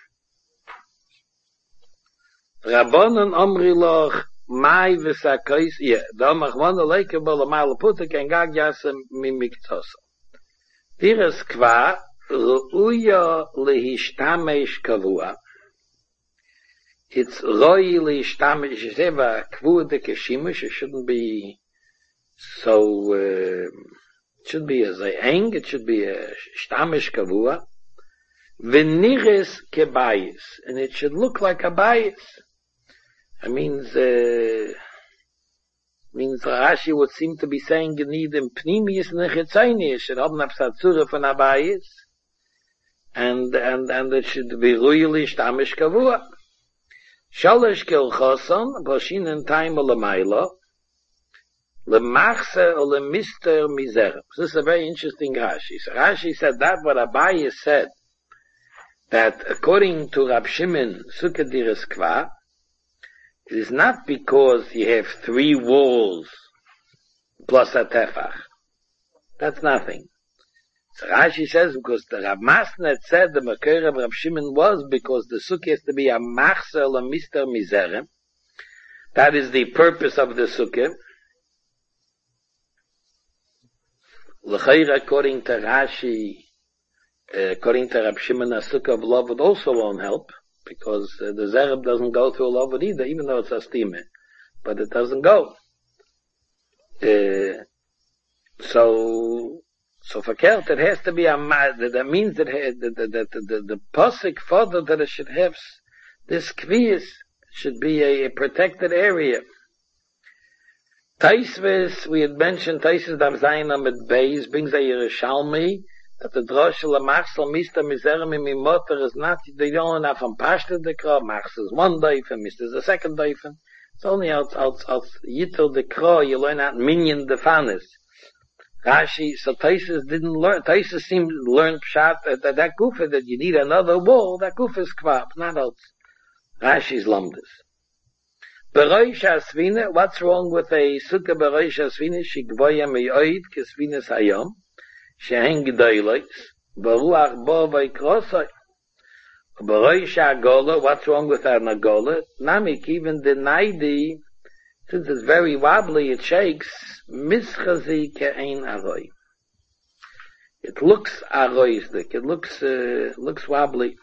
Rabbanon Omri Loch Mai v'sakais, yeah, da mach man a leike bol a mal putte ken gag yasem mi miktos. Tires kwa ruya lehishtamesh kavua. It's roy lehishtamesh seva kvude keshimush. It shouldn't be so. Uh, it should be as a eng. It should be a shtamesh kavua. V'nires kebayis, and it should look like a bayis. It means, uh, means Rashi would seem to be saying you need in Pnimius and Chitzonius, should have a Psatzura von Abayis, and, and, and it should be really Shtamish Kavua. Shalosh Kil Choson, Boshin and Time Olamayla, Lemachse or Lemister Miserem. This is a very interesting Rashi. So Rashi said that what Abayis said, that according to Rab Shimon, Sukkah Diras Kva, it is not because you have three walls plus a tefach. That's nothing. So Rashi says because the Rav Masnet said the Makir of Rab Shimon was because the sukkah has to be a machzer or mister mizerem. That is the purpose of the sukkah. L'chayr, according to Rashi, uh, according to Rab Shimon, a sukkah of love would also won't help. Because uh, the zereb doesn't go through a lovud either, even though it's a steamer. But it doesn't go. Uh, so, so for Kelt, it has to be a, that means that the, the, the, the, the posik further that it should have, this kviyas should be a, a protected area. Taisves, we had mentioned, Taisves Dav Zayin Amid Beis, brings a Yerushalmi, that the droshel of Machsel, Mister Mizerem in Mimoter is not, they don't have from Pashta the Kra, Machsel is one daifen, Mister is the second daifen. It's only out, out, out, Yitel the Kra, you learn out Minyan the Fanis. Rashi, so Taisus didn't learn, Taisus seemed to learn Pshat, that, that, that Gufa, that you need another wall, that Gufa is Kvap, not else. Rashi's Lamdas. Beroish Asvina, what's wrong with a Sukkah Beroish Asvina? Shigvoya Me'oid, Kesvinas Hayom. Sheheng G'daylis, Baruach Bo Vaykrosai. Baroish Agola, what's wrong with an Agola? Namik even denied the, since it's very wobbly, it shakes, Mischazi Ke'ein Aroi. It looks aroisdik. It looks, uh, looks wobbly.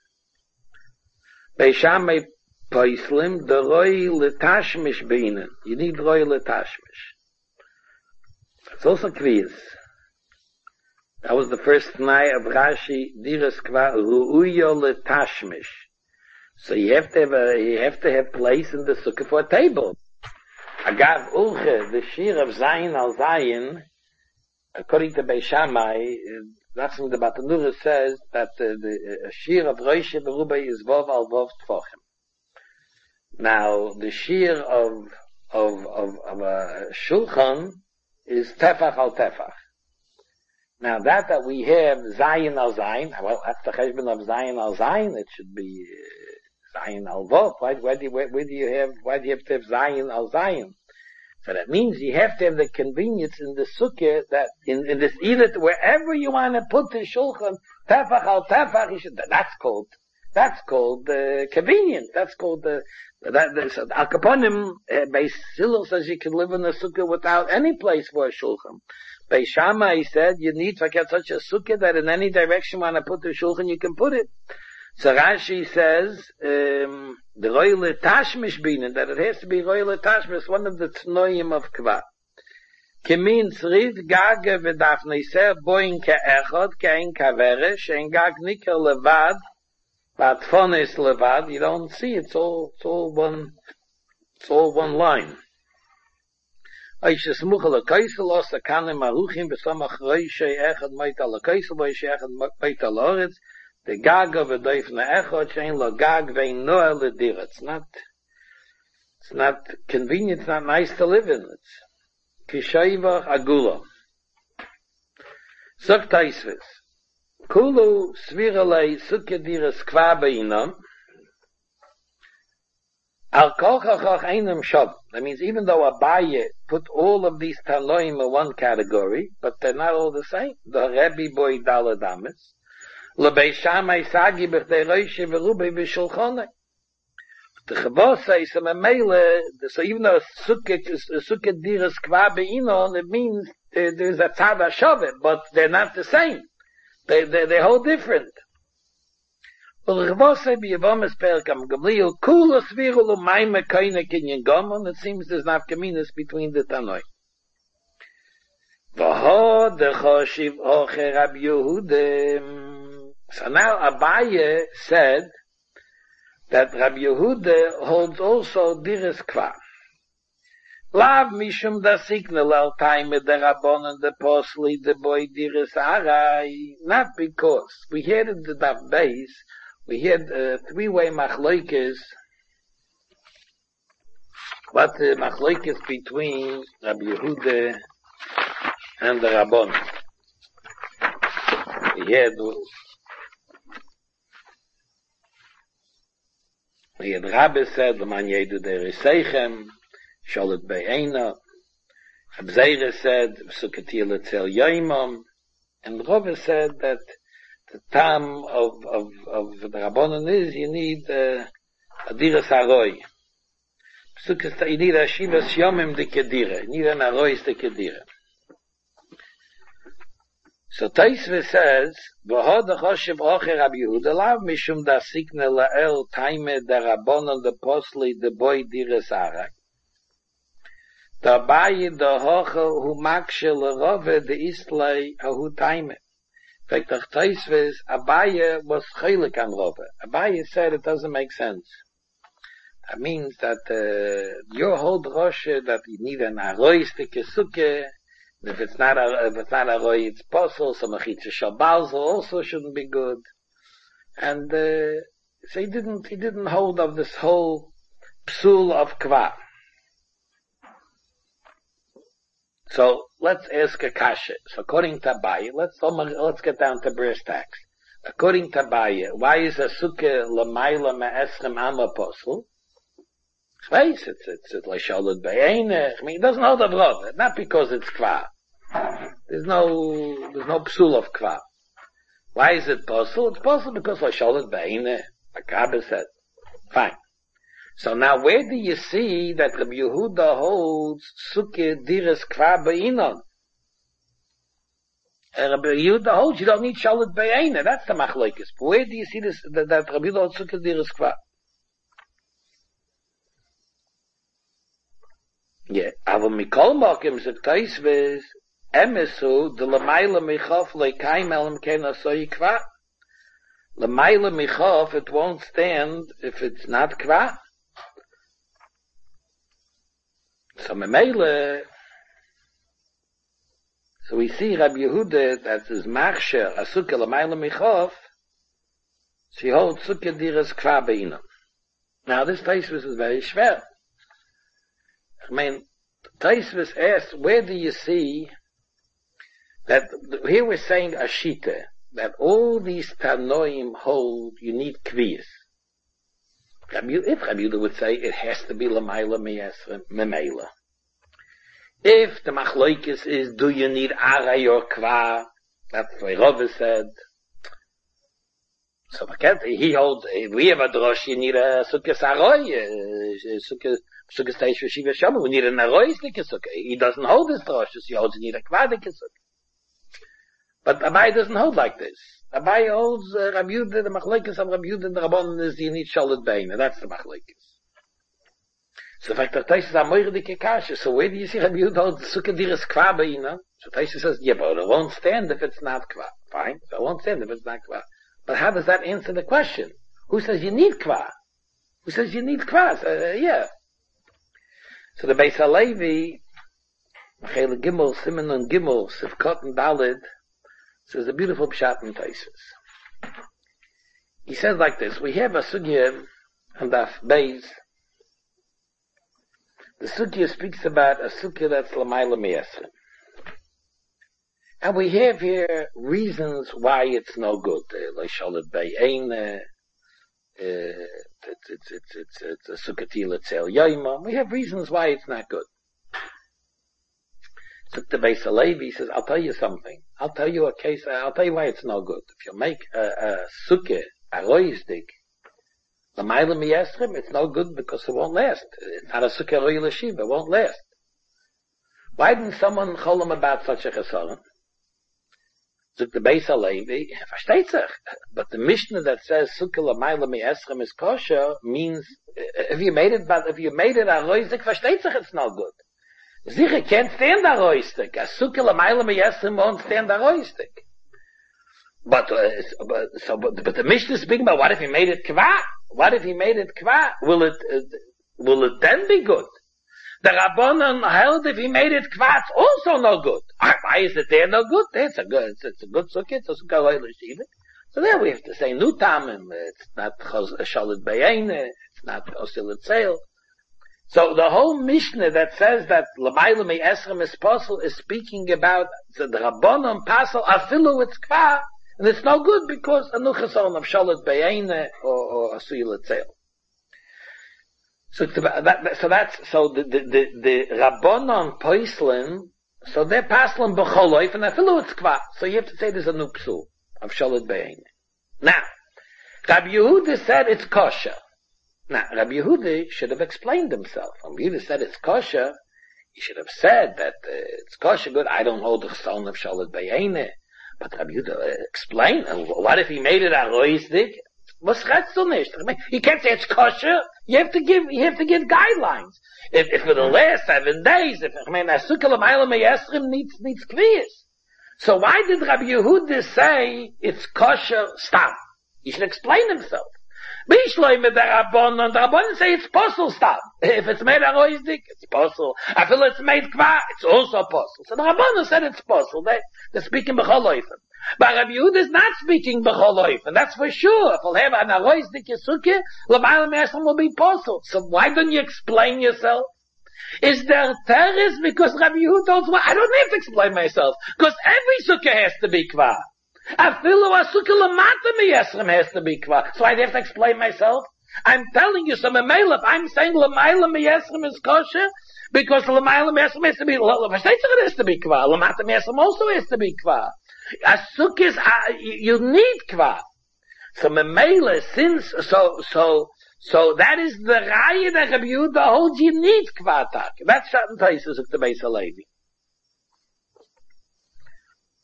Beishamai Paislim, the roi letashmish beinen. You need roi letashmish. It's also quiz. That was the first night of Rashi, Diras Kva, Ru'uyo letashmish. So you have to have a, you have to have place in the sukkah for a table. Agav Ulche, the shir of Zayin al Zayin, according to Beishamai, that's when the Batanura says that uh, the uh, shir of Roishe Berubei is Vov al Vov Tfochim. Now, the shir of, of, of, of a shulchan is tefach al tefach. Now, that that we have Zayin al Zayin, well, that's the cheshbon of Zayin al Zayin, it should be uh, Zayin al Vov. Why, why, do you, why, why do you have, why do you have to have Zayin al Zayin? So that means you have to have the convenience in the sukkah that in, in this, either wherever you want to put the shulchan, tefach al tefach, you should, that's called, that's called uh, convenient. That's called the, that, the, so Al Kaponim, uh, Beis Hillel says you can live in a sukkah without any place for a shulchan. Beis Shammai said you need to get such a sukkah that in any direction you want to put the shulchan, you can put it. So Rashi says, um, the royal tashmish binen, that it has to be royal tashmish, one of the tnoyim of kva. Kemin tzrid gage v'dafne ser boin ke'echod ke'en kavere, she'en gag niker levad, v'atfones levad, you don't see, it's all, it's all one, it's all one line. Oish esmucha le'kaisel os akanem aruchim v'samach roishe echad meita le'kaisel v'oishe echad meita l'oretz, the gag of a doifna echot shein lo gag vein noah ledir. It's not, it's not convenient, it's not nice to live in. It's kishayva agula. Sog taisvis. Kulu sviralei sukkediras kva beinam. Al kolchachach einam shab. That means even though Abaye put all of these tanoim in one category, but they're not all the same. The Rebbe boy daladamis. Lebei Shammai sagi b'chdei roishe v'rubei v'shulchonei. The Chavos says, so even though sukkah diras kva be'inon, it means there's a tzad hashaveh, but they're not the same. They, they, they're whole different. Well, the Chavos say, b'yevomes perkam gamliel, kula sviru l'mayim mekoyne kinyan gomon, it seems there's not communis between the Tanoi. V'ho de choshiv oche Rabbi Yehuda. So now Abaye said that Rabbi Yehuda holds also diras kva. Lav mishum da signal al time the Rabbanon the Posli the boy diras arai. Not because we had in the Daf Beis, we had a three-way machlokes. What the machlokes between Rabbi Yehuda and the Rabbanon? We had. The Rabbi said, "The man yedu der Seichem, sholet be'ena." Abzeira said, "Sukkati letzel yoimam," and Rabbi said that the time of of of the Rabbanon is you need uh, a diras haroi. Sukkati you need a shivas yomim de kedira. You need an harois de kedira. So Taisve says, "V'hod choshev ocher Rabbi Yehuda lav mishum da sikne la'el taime da Rabbanon the Posli the boy diras arak. Da bayi da hochel hu makshe l'rove de islay ahu taime." In fact, Taisve is Abaye was chaylik an rove. Abaye said it doesn't make sense. That means that uh, your whole droshe that you need an aroistike sukkah. If it's not a, if it's not a roy, it's possible. Some mechitza shabal also shouldn't be good. And, uh, so he didn't, he didn't hold of this whole psul of kva. So, let's ask a kasha. So, according to Abaye, let's, let's get down to brass tacks. According to Abaye, why is a sukkah l'mayla me'eschem am apostle? It's, it's, it's, it's like Shalot Be'enech. I mean, it doesn't hold of Rov. Not because it's Kva. There's no, there's no psul of Kva. Why is it possible? It's possible because like Shalot Be'enech, like Rabbi said. Fine. So now where do you see that Rabbi Yehuda holds Sukkah Diras Kva Be'inon? Rabbi Yehuda holds you don't need shalit be'ena. That's the machlokes. Where do you see this, that, that Rabbi Yehuda holds sukkah diras kva? Yeah. Aber mikol mokim zek taisves, emesu, de lamaila michof leikaim elam kena soyi kva. Lamaila michof, it won't stand if it's not kva. So memele, so we see Rabbi Yehuda, that's his machsher, a sukkah l'mayla michof, she holds sukkah diras kva beinam. Now this Taisvis is very schwer. I mean, Taisvis asks, where do you see that, here we're saying Ashita, that all these Tanoim hold, you need kviyas. If Rabbi Yehuda would say, it has to be l'mayla miyasra, memela. If the machlokes is, do you need aray or kva? That's what Rava said. So he holds, we have a drosh, you need a sukkah saroy, sukkah, sukkah stage for Shiva Shama, we need an aroyistic sukkah. He doesn't hold this drosh, he holds you need a kvadik sukkah. But Abai doesn't hold like this. Abai holds, uh, Rabbi Yehuda, the machlokes of Rabbi Yehuda, the Rabbanan is, you need shalit beina. That's the machlokes. So in fact, the Taisha is a moirdike kasha. So where do you see Rabbi Yehuda holds sukkah diras kva beina? So Taisha says, yeah, but it won't stand if it's not kva. Fine. So it won't stand if it's not kva. But how does that answer the question? Who says you need kva? Who says you need kva? So, uh, yeah. So the Beis HaLevi, Mechele Gimel, Simen and Gimel, Sivkot and Dalid, says a beautiful pshat in Taisus. He says like this, we have a sugya on Daf Beis. The sugya speaks about a sugya that's l'mayla miyasrim. And we have here reasons why it's no good. L'shalit be'ein, it's, it's, it's, it's, it's a sukkah tziel yoyma. We have reasons why it's not good. So the Beis HaLevi says, I'll tell you something. I'll tell you a case, I'll tell you why it's no good. If you make a, a sukkah, a royistik, the Mailam Yesrim, it's no good because it won't last. It's not a sukkah roy l'shiva, it won't last. Why didn't someone call him about such a chesaron? So the Beis HaLevi, versteht sich. But the Mishnah that says sukkah l'Mailam Yesrim is kosher means, if you made it, but if you made it a royistik, versteht sich, it's no good. Sicher can't stand a roistik. A sukkah l'mayla miyasrim won't stand a roistik. But, uh, but, so, but, but the Mishnah is speaking about what if he made it kva? What if he made it kva? Will it, uh, will it then be good? The Rabbanan held if he made it kva, it's also no good. Why is it there no good? It's a good, it's, it's a good sukkah, it's a sukkah loy l'shiva. So there we have to say nu tamim, it's not shalit be'ein, it's not osil etzel. So the whole Mishnah that says that l'mayla me'esrim is posel is speaking about the Rabbanon pasel afilu it's kva, and it's no good because anuchason of shalit be'eina or or asuyil etzel. So that, so that's so the the the, the Rabbanon poislin, so they're pasling b'choloif and afilu it's kva. So you have to say there's a nupsul of shalit be'eina. Now, Rabbi Yehuda said it's kosher. Now, Rabbi Yehuda should have explained himself. Rabbi Yehuda said it's kosher. He should have said that uh, it's kosher good. I don't hold the chesron of shalit be'eina. But Rabbi Yehuda uh, explained. Uh, what if he made it a roisdik? Was chetz du nicht? I mean, you can't say it's kosher. You have to give. You have to give guidelines. If, if it'll last seven days, if I mean, a sukkah l'mayla meyesrim needs needs kviyas. So why did Rabbi Yehuda say it's kosher? Stop. He should explain himself. Bishloim the Rabbanon, the Rabbanon say it's possible, stop. If it's made a roisdik, it's possible. I feel it's made kva, it's also possible. So the Rabbanon said it's possible. They, they're speaking b'choloifen. But Rabbi Yehuda is not speaking b'choloifen. That's for sure. If we'll have an roisdik yisukkah, l'mayla me'esrim will be possible. So why don't you explain yourself? Is there terrorist because Rabbi Yehuda told me, I don't have to explain myself. Because every sukkah has to be kva. Afilu a sukkah l'mata miyesrim has to be kva. So I have to explain myself. I'm telling you, so memelef, I'm saying l'mayla miyesrim is kosher, because l'mayla miyesrim has to be, l'vashtetzach has to be kva. L'mata miyesrim also has to be kva. A sukkah is, uh, you need kva. So memela, since, so, so, so that is the raya that Rabbi Yehuda holds you need kva tak. That's certain places of the Beis HaLevi.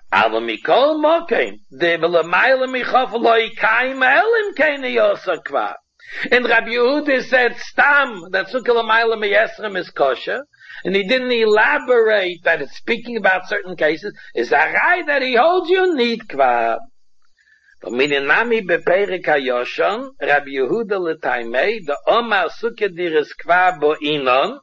Aber mikol mokem, de belemeile michof loy kaim elim keine yosa kwa. And Rabbi Yehuda said stam that sukkah lemeile meyesrem is kosher, and he didn't elaborate that it's speaking about certain cases. Is that right that he holds you need kwa? But minenami beperik hayoshon, Rabbi Yehuda letaimei, the omar sukkah diris kwa bo inon.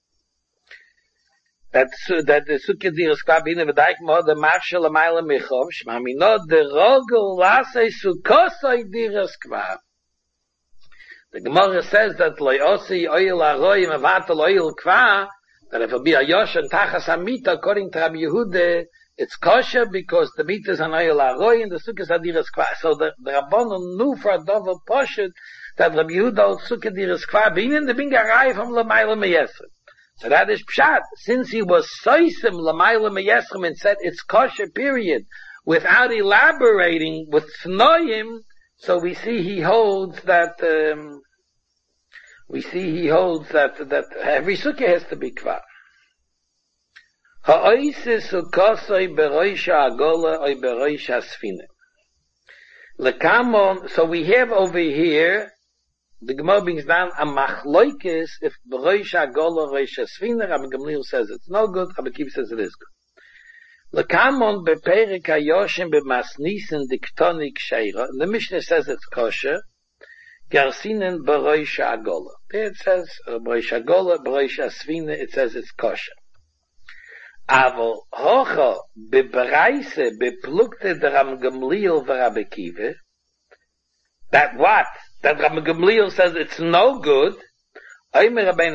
That that the sukkah diris kwa bo inon v'daik mo the marshal lemeile michov shmami no the rogel lasei sukkosai diris kwa. The Gemara says that loyosi oil aroy mevatel oil kwa, that if it be a yosh and tachas amita, according to Rabbi Yehuda, it's kosher because the meat is an oil aroy and the sukkah is adiras kwa. So the, the Rabbanon knew for a dover poshet that Rabbi Yehuda sukkah diras kwa beinin the bingarai from l'mayla meyesrim. So that is pshat. Since he was soisim l'mayla meyesrim and said it's kosher period, without elaborating with thnoyim, so we see he holds that, um, we see he holds that, that every sukkah has to be kvar. Ha'oisis ukosoi beroisha agola oi beroisha sfine. Lekamon, so we have over here, the Gemara brings down a machloikis, if beroisha agola roisha sfine, Rabbi Gamliel says it's no good, Rabbi Kiva says it is good. Lekamon beperik hayoshim bemasnisen diktonik sheira. The Mishnah says it's kosher. Garsinen beroisha agola. There it says beroisha agola, beroisha svina. It says it's kosher. Aval hocha bebereise beplukte der Ram Gamliel v'Rabbi Kiva. That what? That Ram Gamliel says it's no good. Here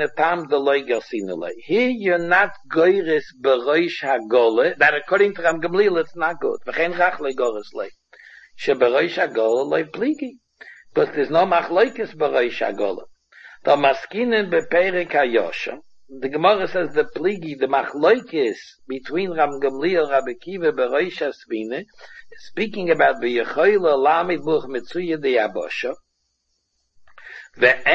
you're not goyres beroish hagole, that according to Ram Gamliel it's not good. V'chein rach legores lei. She beroish hagole lei pligi. But there's no machloikis beroish hagole. The maskinen beperik hayosha. The Gemara says the pligi, the machloikis between Ram Gamliel and Rabbi Kiva beroish hasvine, speaking about beyechoyle lamid buch mitzuye de yabosha. That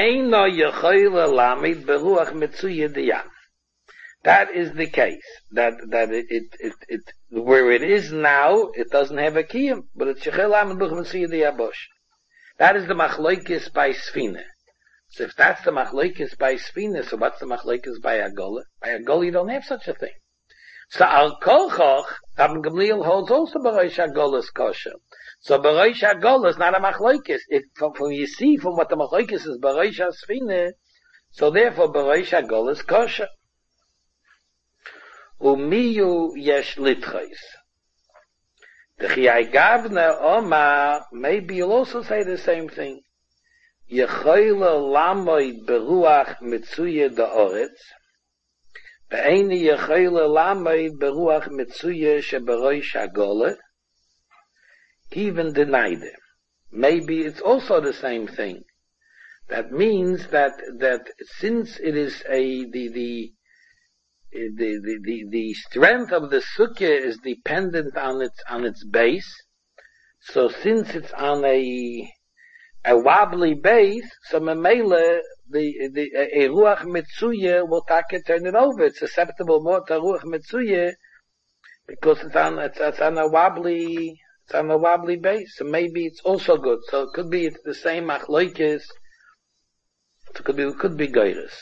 is the case. That that it it it, it where it is now, it doesn't have a kiyum, but it's that is the machloikis by sfina. So if that's the machloikis by sfina, so what's the machloikis by agola? By agola you don't have such a thing. So al kolchoch, Rabbi Gamliel holds also b'roish agolas kosher. So beroish hagol is not a machloikis. It from, from you see from what the machloikis is beroish hasfine, so therefore beroish hagol is kosher. Umiyu yesh litchais. The chiyai gavna omar, maybe you'll also say the same thing. Yechoyle lamoid beruach mitzuye da'oretz. Ve'eni yechoyle lamoid beruach mitzuye sheberoish hagol. Even denied them. Maybe it's also the same thing. That means that that since it is a the the the the the, the strength of the sukkah is dependent on its on its base. So since it's on a a wobbly base, so memela the the a ruach mitzuye will take turn it over. It's susceptible more to ruach mitzuye because it's on it's, it's on a wobbly. It's on a wobbly base, so maybe it's also good. So it could be it's the same machloikis. It could be it could be goyrus.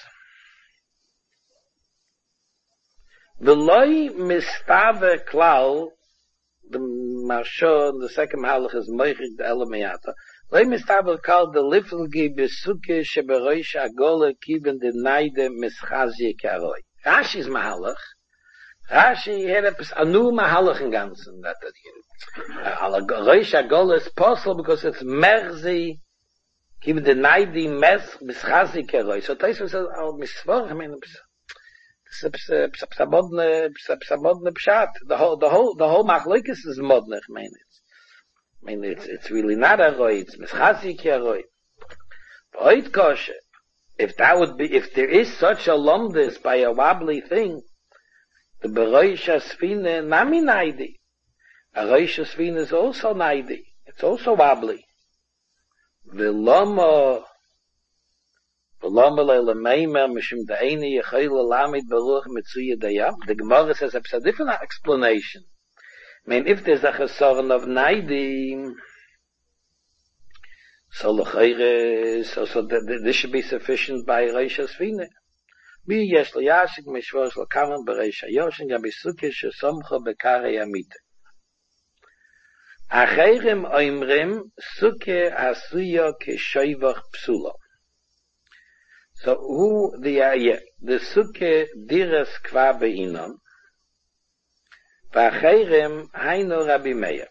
The loy mistave klal, the marsho, the second halach is moichik the elameyata. Loy mistave klal the liflgi besuke sheberoish agole kiven the naide mischazi karoi. Rashi's mahalach. Rashi had a anu mahalach in ganzen that that here. Al Rosh Hagol is possible because it's merzi, give the naidi mes bischazi keroi. So Taisu says, "Oh, misvor, I mean, psabodne, psabodne pshat. The whole, the whole, the whole machlokes is modne. I mean, it's, I mean, it's, it's really not a roi. It's mischazi keroi. Oit kosher. If that would be, if there is such a lumdis by a wobbly thing, the beroish hasfine nami naidi. A roish hasfine is also naidi. It's also wobbly. V'loma, v'loma le'lemeimer mishum da'eni yechayla lamid beruach mitzuya dayam. The Gemara says it's a different explanation. mean, if there's a chesaron of naidim, so l'chayre, so, so this should be sufficient by Reish Asfine. Mi yesh l'yashik mishvos l'kavan b'Reish HaYoshin gam b'suke shesomcha b'karei amite. Achayrim oimrim suke asuya keshoivach psula. So who the uh, yeah, the suke diras kwa be'inon, v'achayrim haino Rabbi Meir.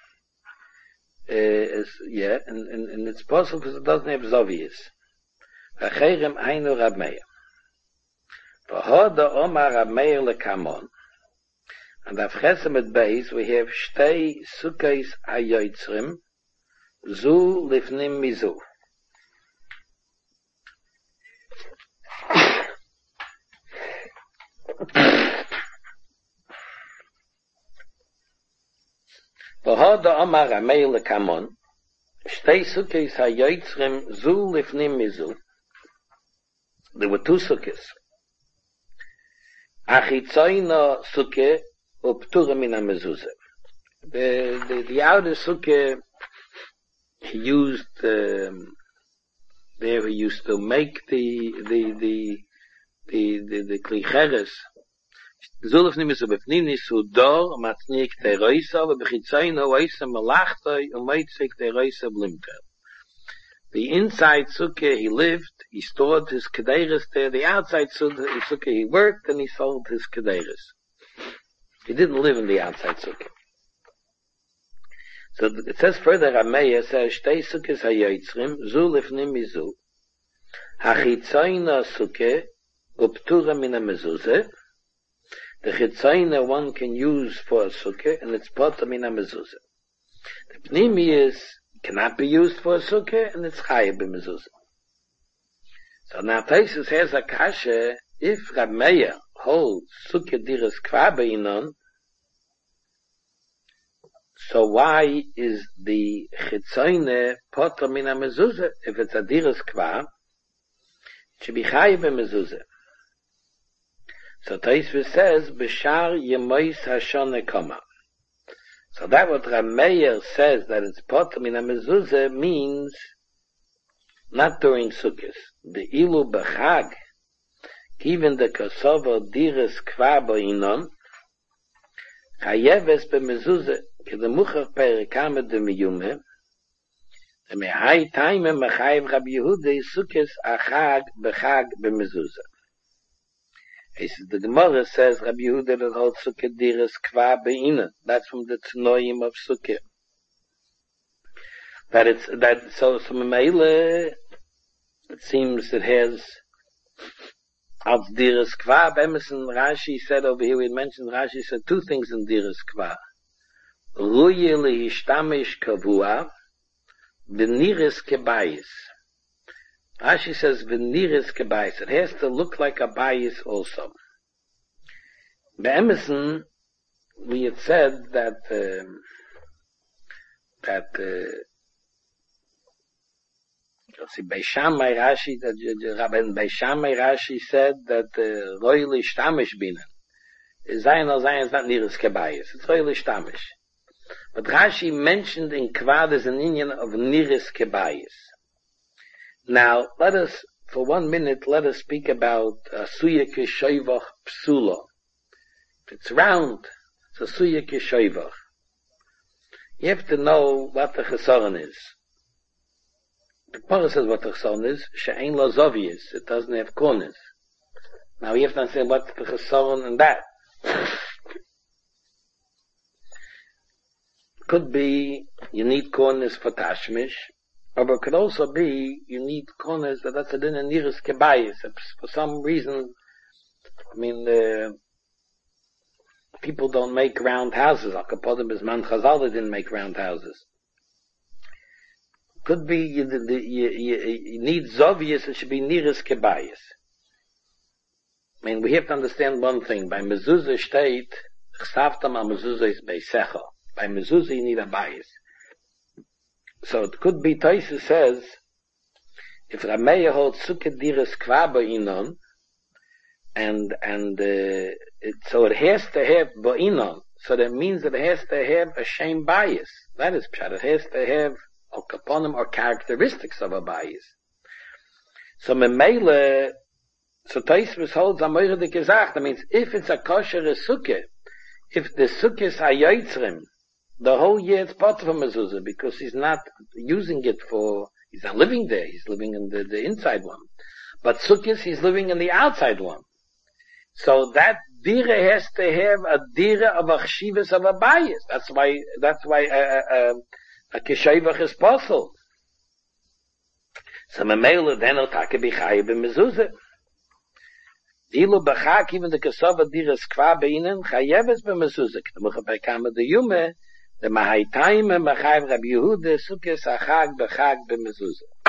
Uh, is, yeah, and, and, and it's possible because it doesn't have Zovius. V'achayrim haino Rabbi Meir. V'hoda Omar Rabbi Meir lekamon. And auf Chesemet Beis, we have Shtei Sukkos HaYotzrim, Zu Lifnim Mizu. V'hoda Omar Rameir lekamon, Shtei Sukkos HaYotzrim, Zu Lifnim Mizu. There were two sukkos. Achitzoyno sukkah, Uptura min mezuzah. The, the, the outer sukkah, he used, um, there he used to make the, the, the, the, the, the klicheres. Zulef nimis ubefnim nisu dor, matnik teroisa, v'bechitzayno oisa malachtoi, umeitzik teroisa blimter. The inside sukkah he lived, he stored his kederes there. The outside sukkah he worked and he sold his kederes. He didn't live in the outside sukkah. So it says further, Rameya says, Shtei sukkahs hayotzrim, zu lifnim mizu, hachitzoyna sukkah, uptura mina mezuzah. The chitzoyna one can use for a sukkah, and it's pota mina mezuzah. The pnimi is, cannot be used for a sukkah, and it's chayav b'mezuzah. So now Taisus has a kasha, if Rameya holds sukkah diras kwa beinon, so why is the chitzoyne potter min a mezuzah? If it's a diras kwa, it should be chayiv b'mezuzah. So Taisus says, b'shar yemois hashone koma. So that what Rameir says, that it's potter min a mezuzah, means not during sukkahs. The ilu b'chag, even the Kosovo diras kwa beinon, chayeves b'mezuzah, ke the muchach perikame de miyume, the mehai taime mechayev Rabbi Yehuda sukkahs achag b'chag b'mezuzah. He says, the Gemara says Rabbi Yehuda that holds sukkah diras kwa beinon. That's from the Tanoim of sukkah. That it's, that, so, so meile, it seems it has, als diras kwa, Emerson Rashi said over here, we had mentioned Rashi said two things in diras kwa. Ruye lehistamish kavua, v'niris kebayis. Rashi says v'niris kebayis. It has to look like a bayis also. By Emerson, we had said that, uh, that, uh, let's see, Beishamai Rashi, that Rabbi Beishamai Rashi said that Royli Shtamish Binan. Zayin al Zayin is not Niris Kebayis. It's Royli Shtamish. But Rashi mentioned in Kvad as an Indian of Niris Kebayis. Now, let us, for one minute, let us speak about Asuya Keshoivach Psula. If it's round, it's Asuya Keshoivach. You have to know what the chesaron is. The Gemara says what the chesaron is. She'ein lo zovius. It doesn't have corners. Now we have to understand what's the chesaron in that. Could be you need corners for tashmish, or it could also be you need corners that that's a din in niris kebayis. For some reason, I mean, uh, people don't make round houses. Akapodim is man chazal, they didn't make round houses. Could be you, you, you, you need zovius, it should be niris kebayis. I mean, we have to understand one thing. By mezuzah state, chsavtam al mezuzah is beisecha. By mezuzah you need a bayis. So it could be, Toysa says, if Rameya holds sukkah diras kwa ba'inon, and, and, uh, it, so it has to have ba'inon. So that means that it has to have a shame bias. That is pshat. It has to have a kaponim or characteristics of a bias. So memele, so Tosfos holds a moire de gesagt. That means if it's a kosher sukkah, if the sukkah is hayotzrim, the whole year it's part of a mezuzah because he's not using it for, he's not living there. He's living in the, the inside one. But sukkahs, he's living in the outside one. So that dira has to have a dira of a chshivas of a bias. That's why, that's why a, a, a kishayvach is possible. So memele then el take bichaye b'mezuzah. Dilu b'chak even the kasava dira skva beinen chayeves b'mezuzah. K'nemucha b'kama de yume the mahaytaim and b'chayv Rabbi Yehuda sukkes achag b'chag b'mezuzah.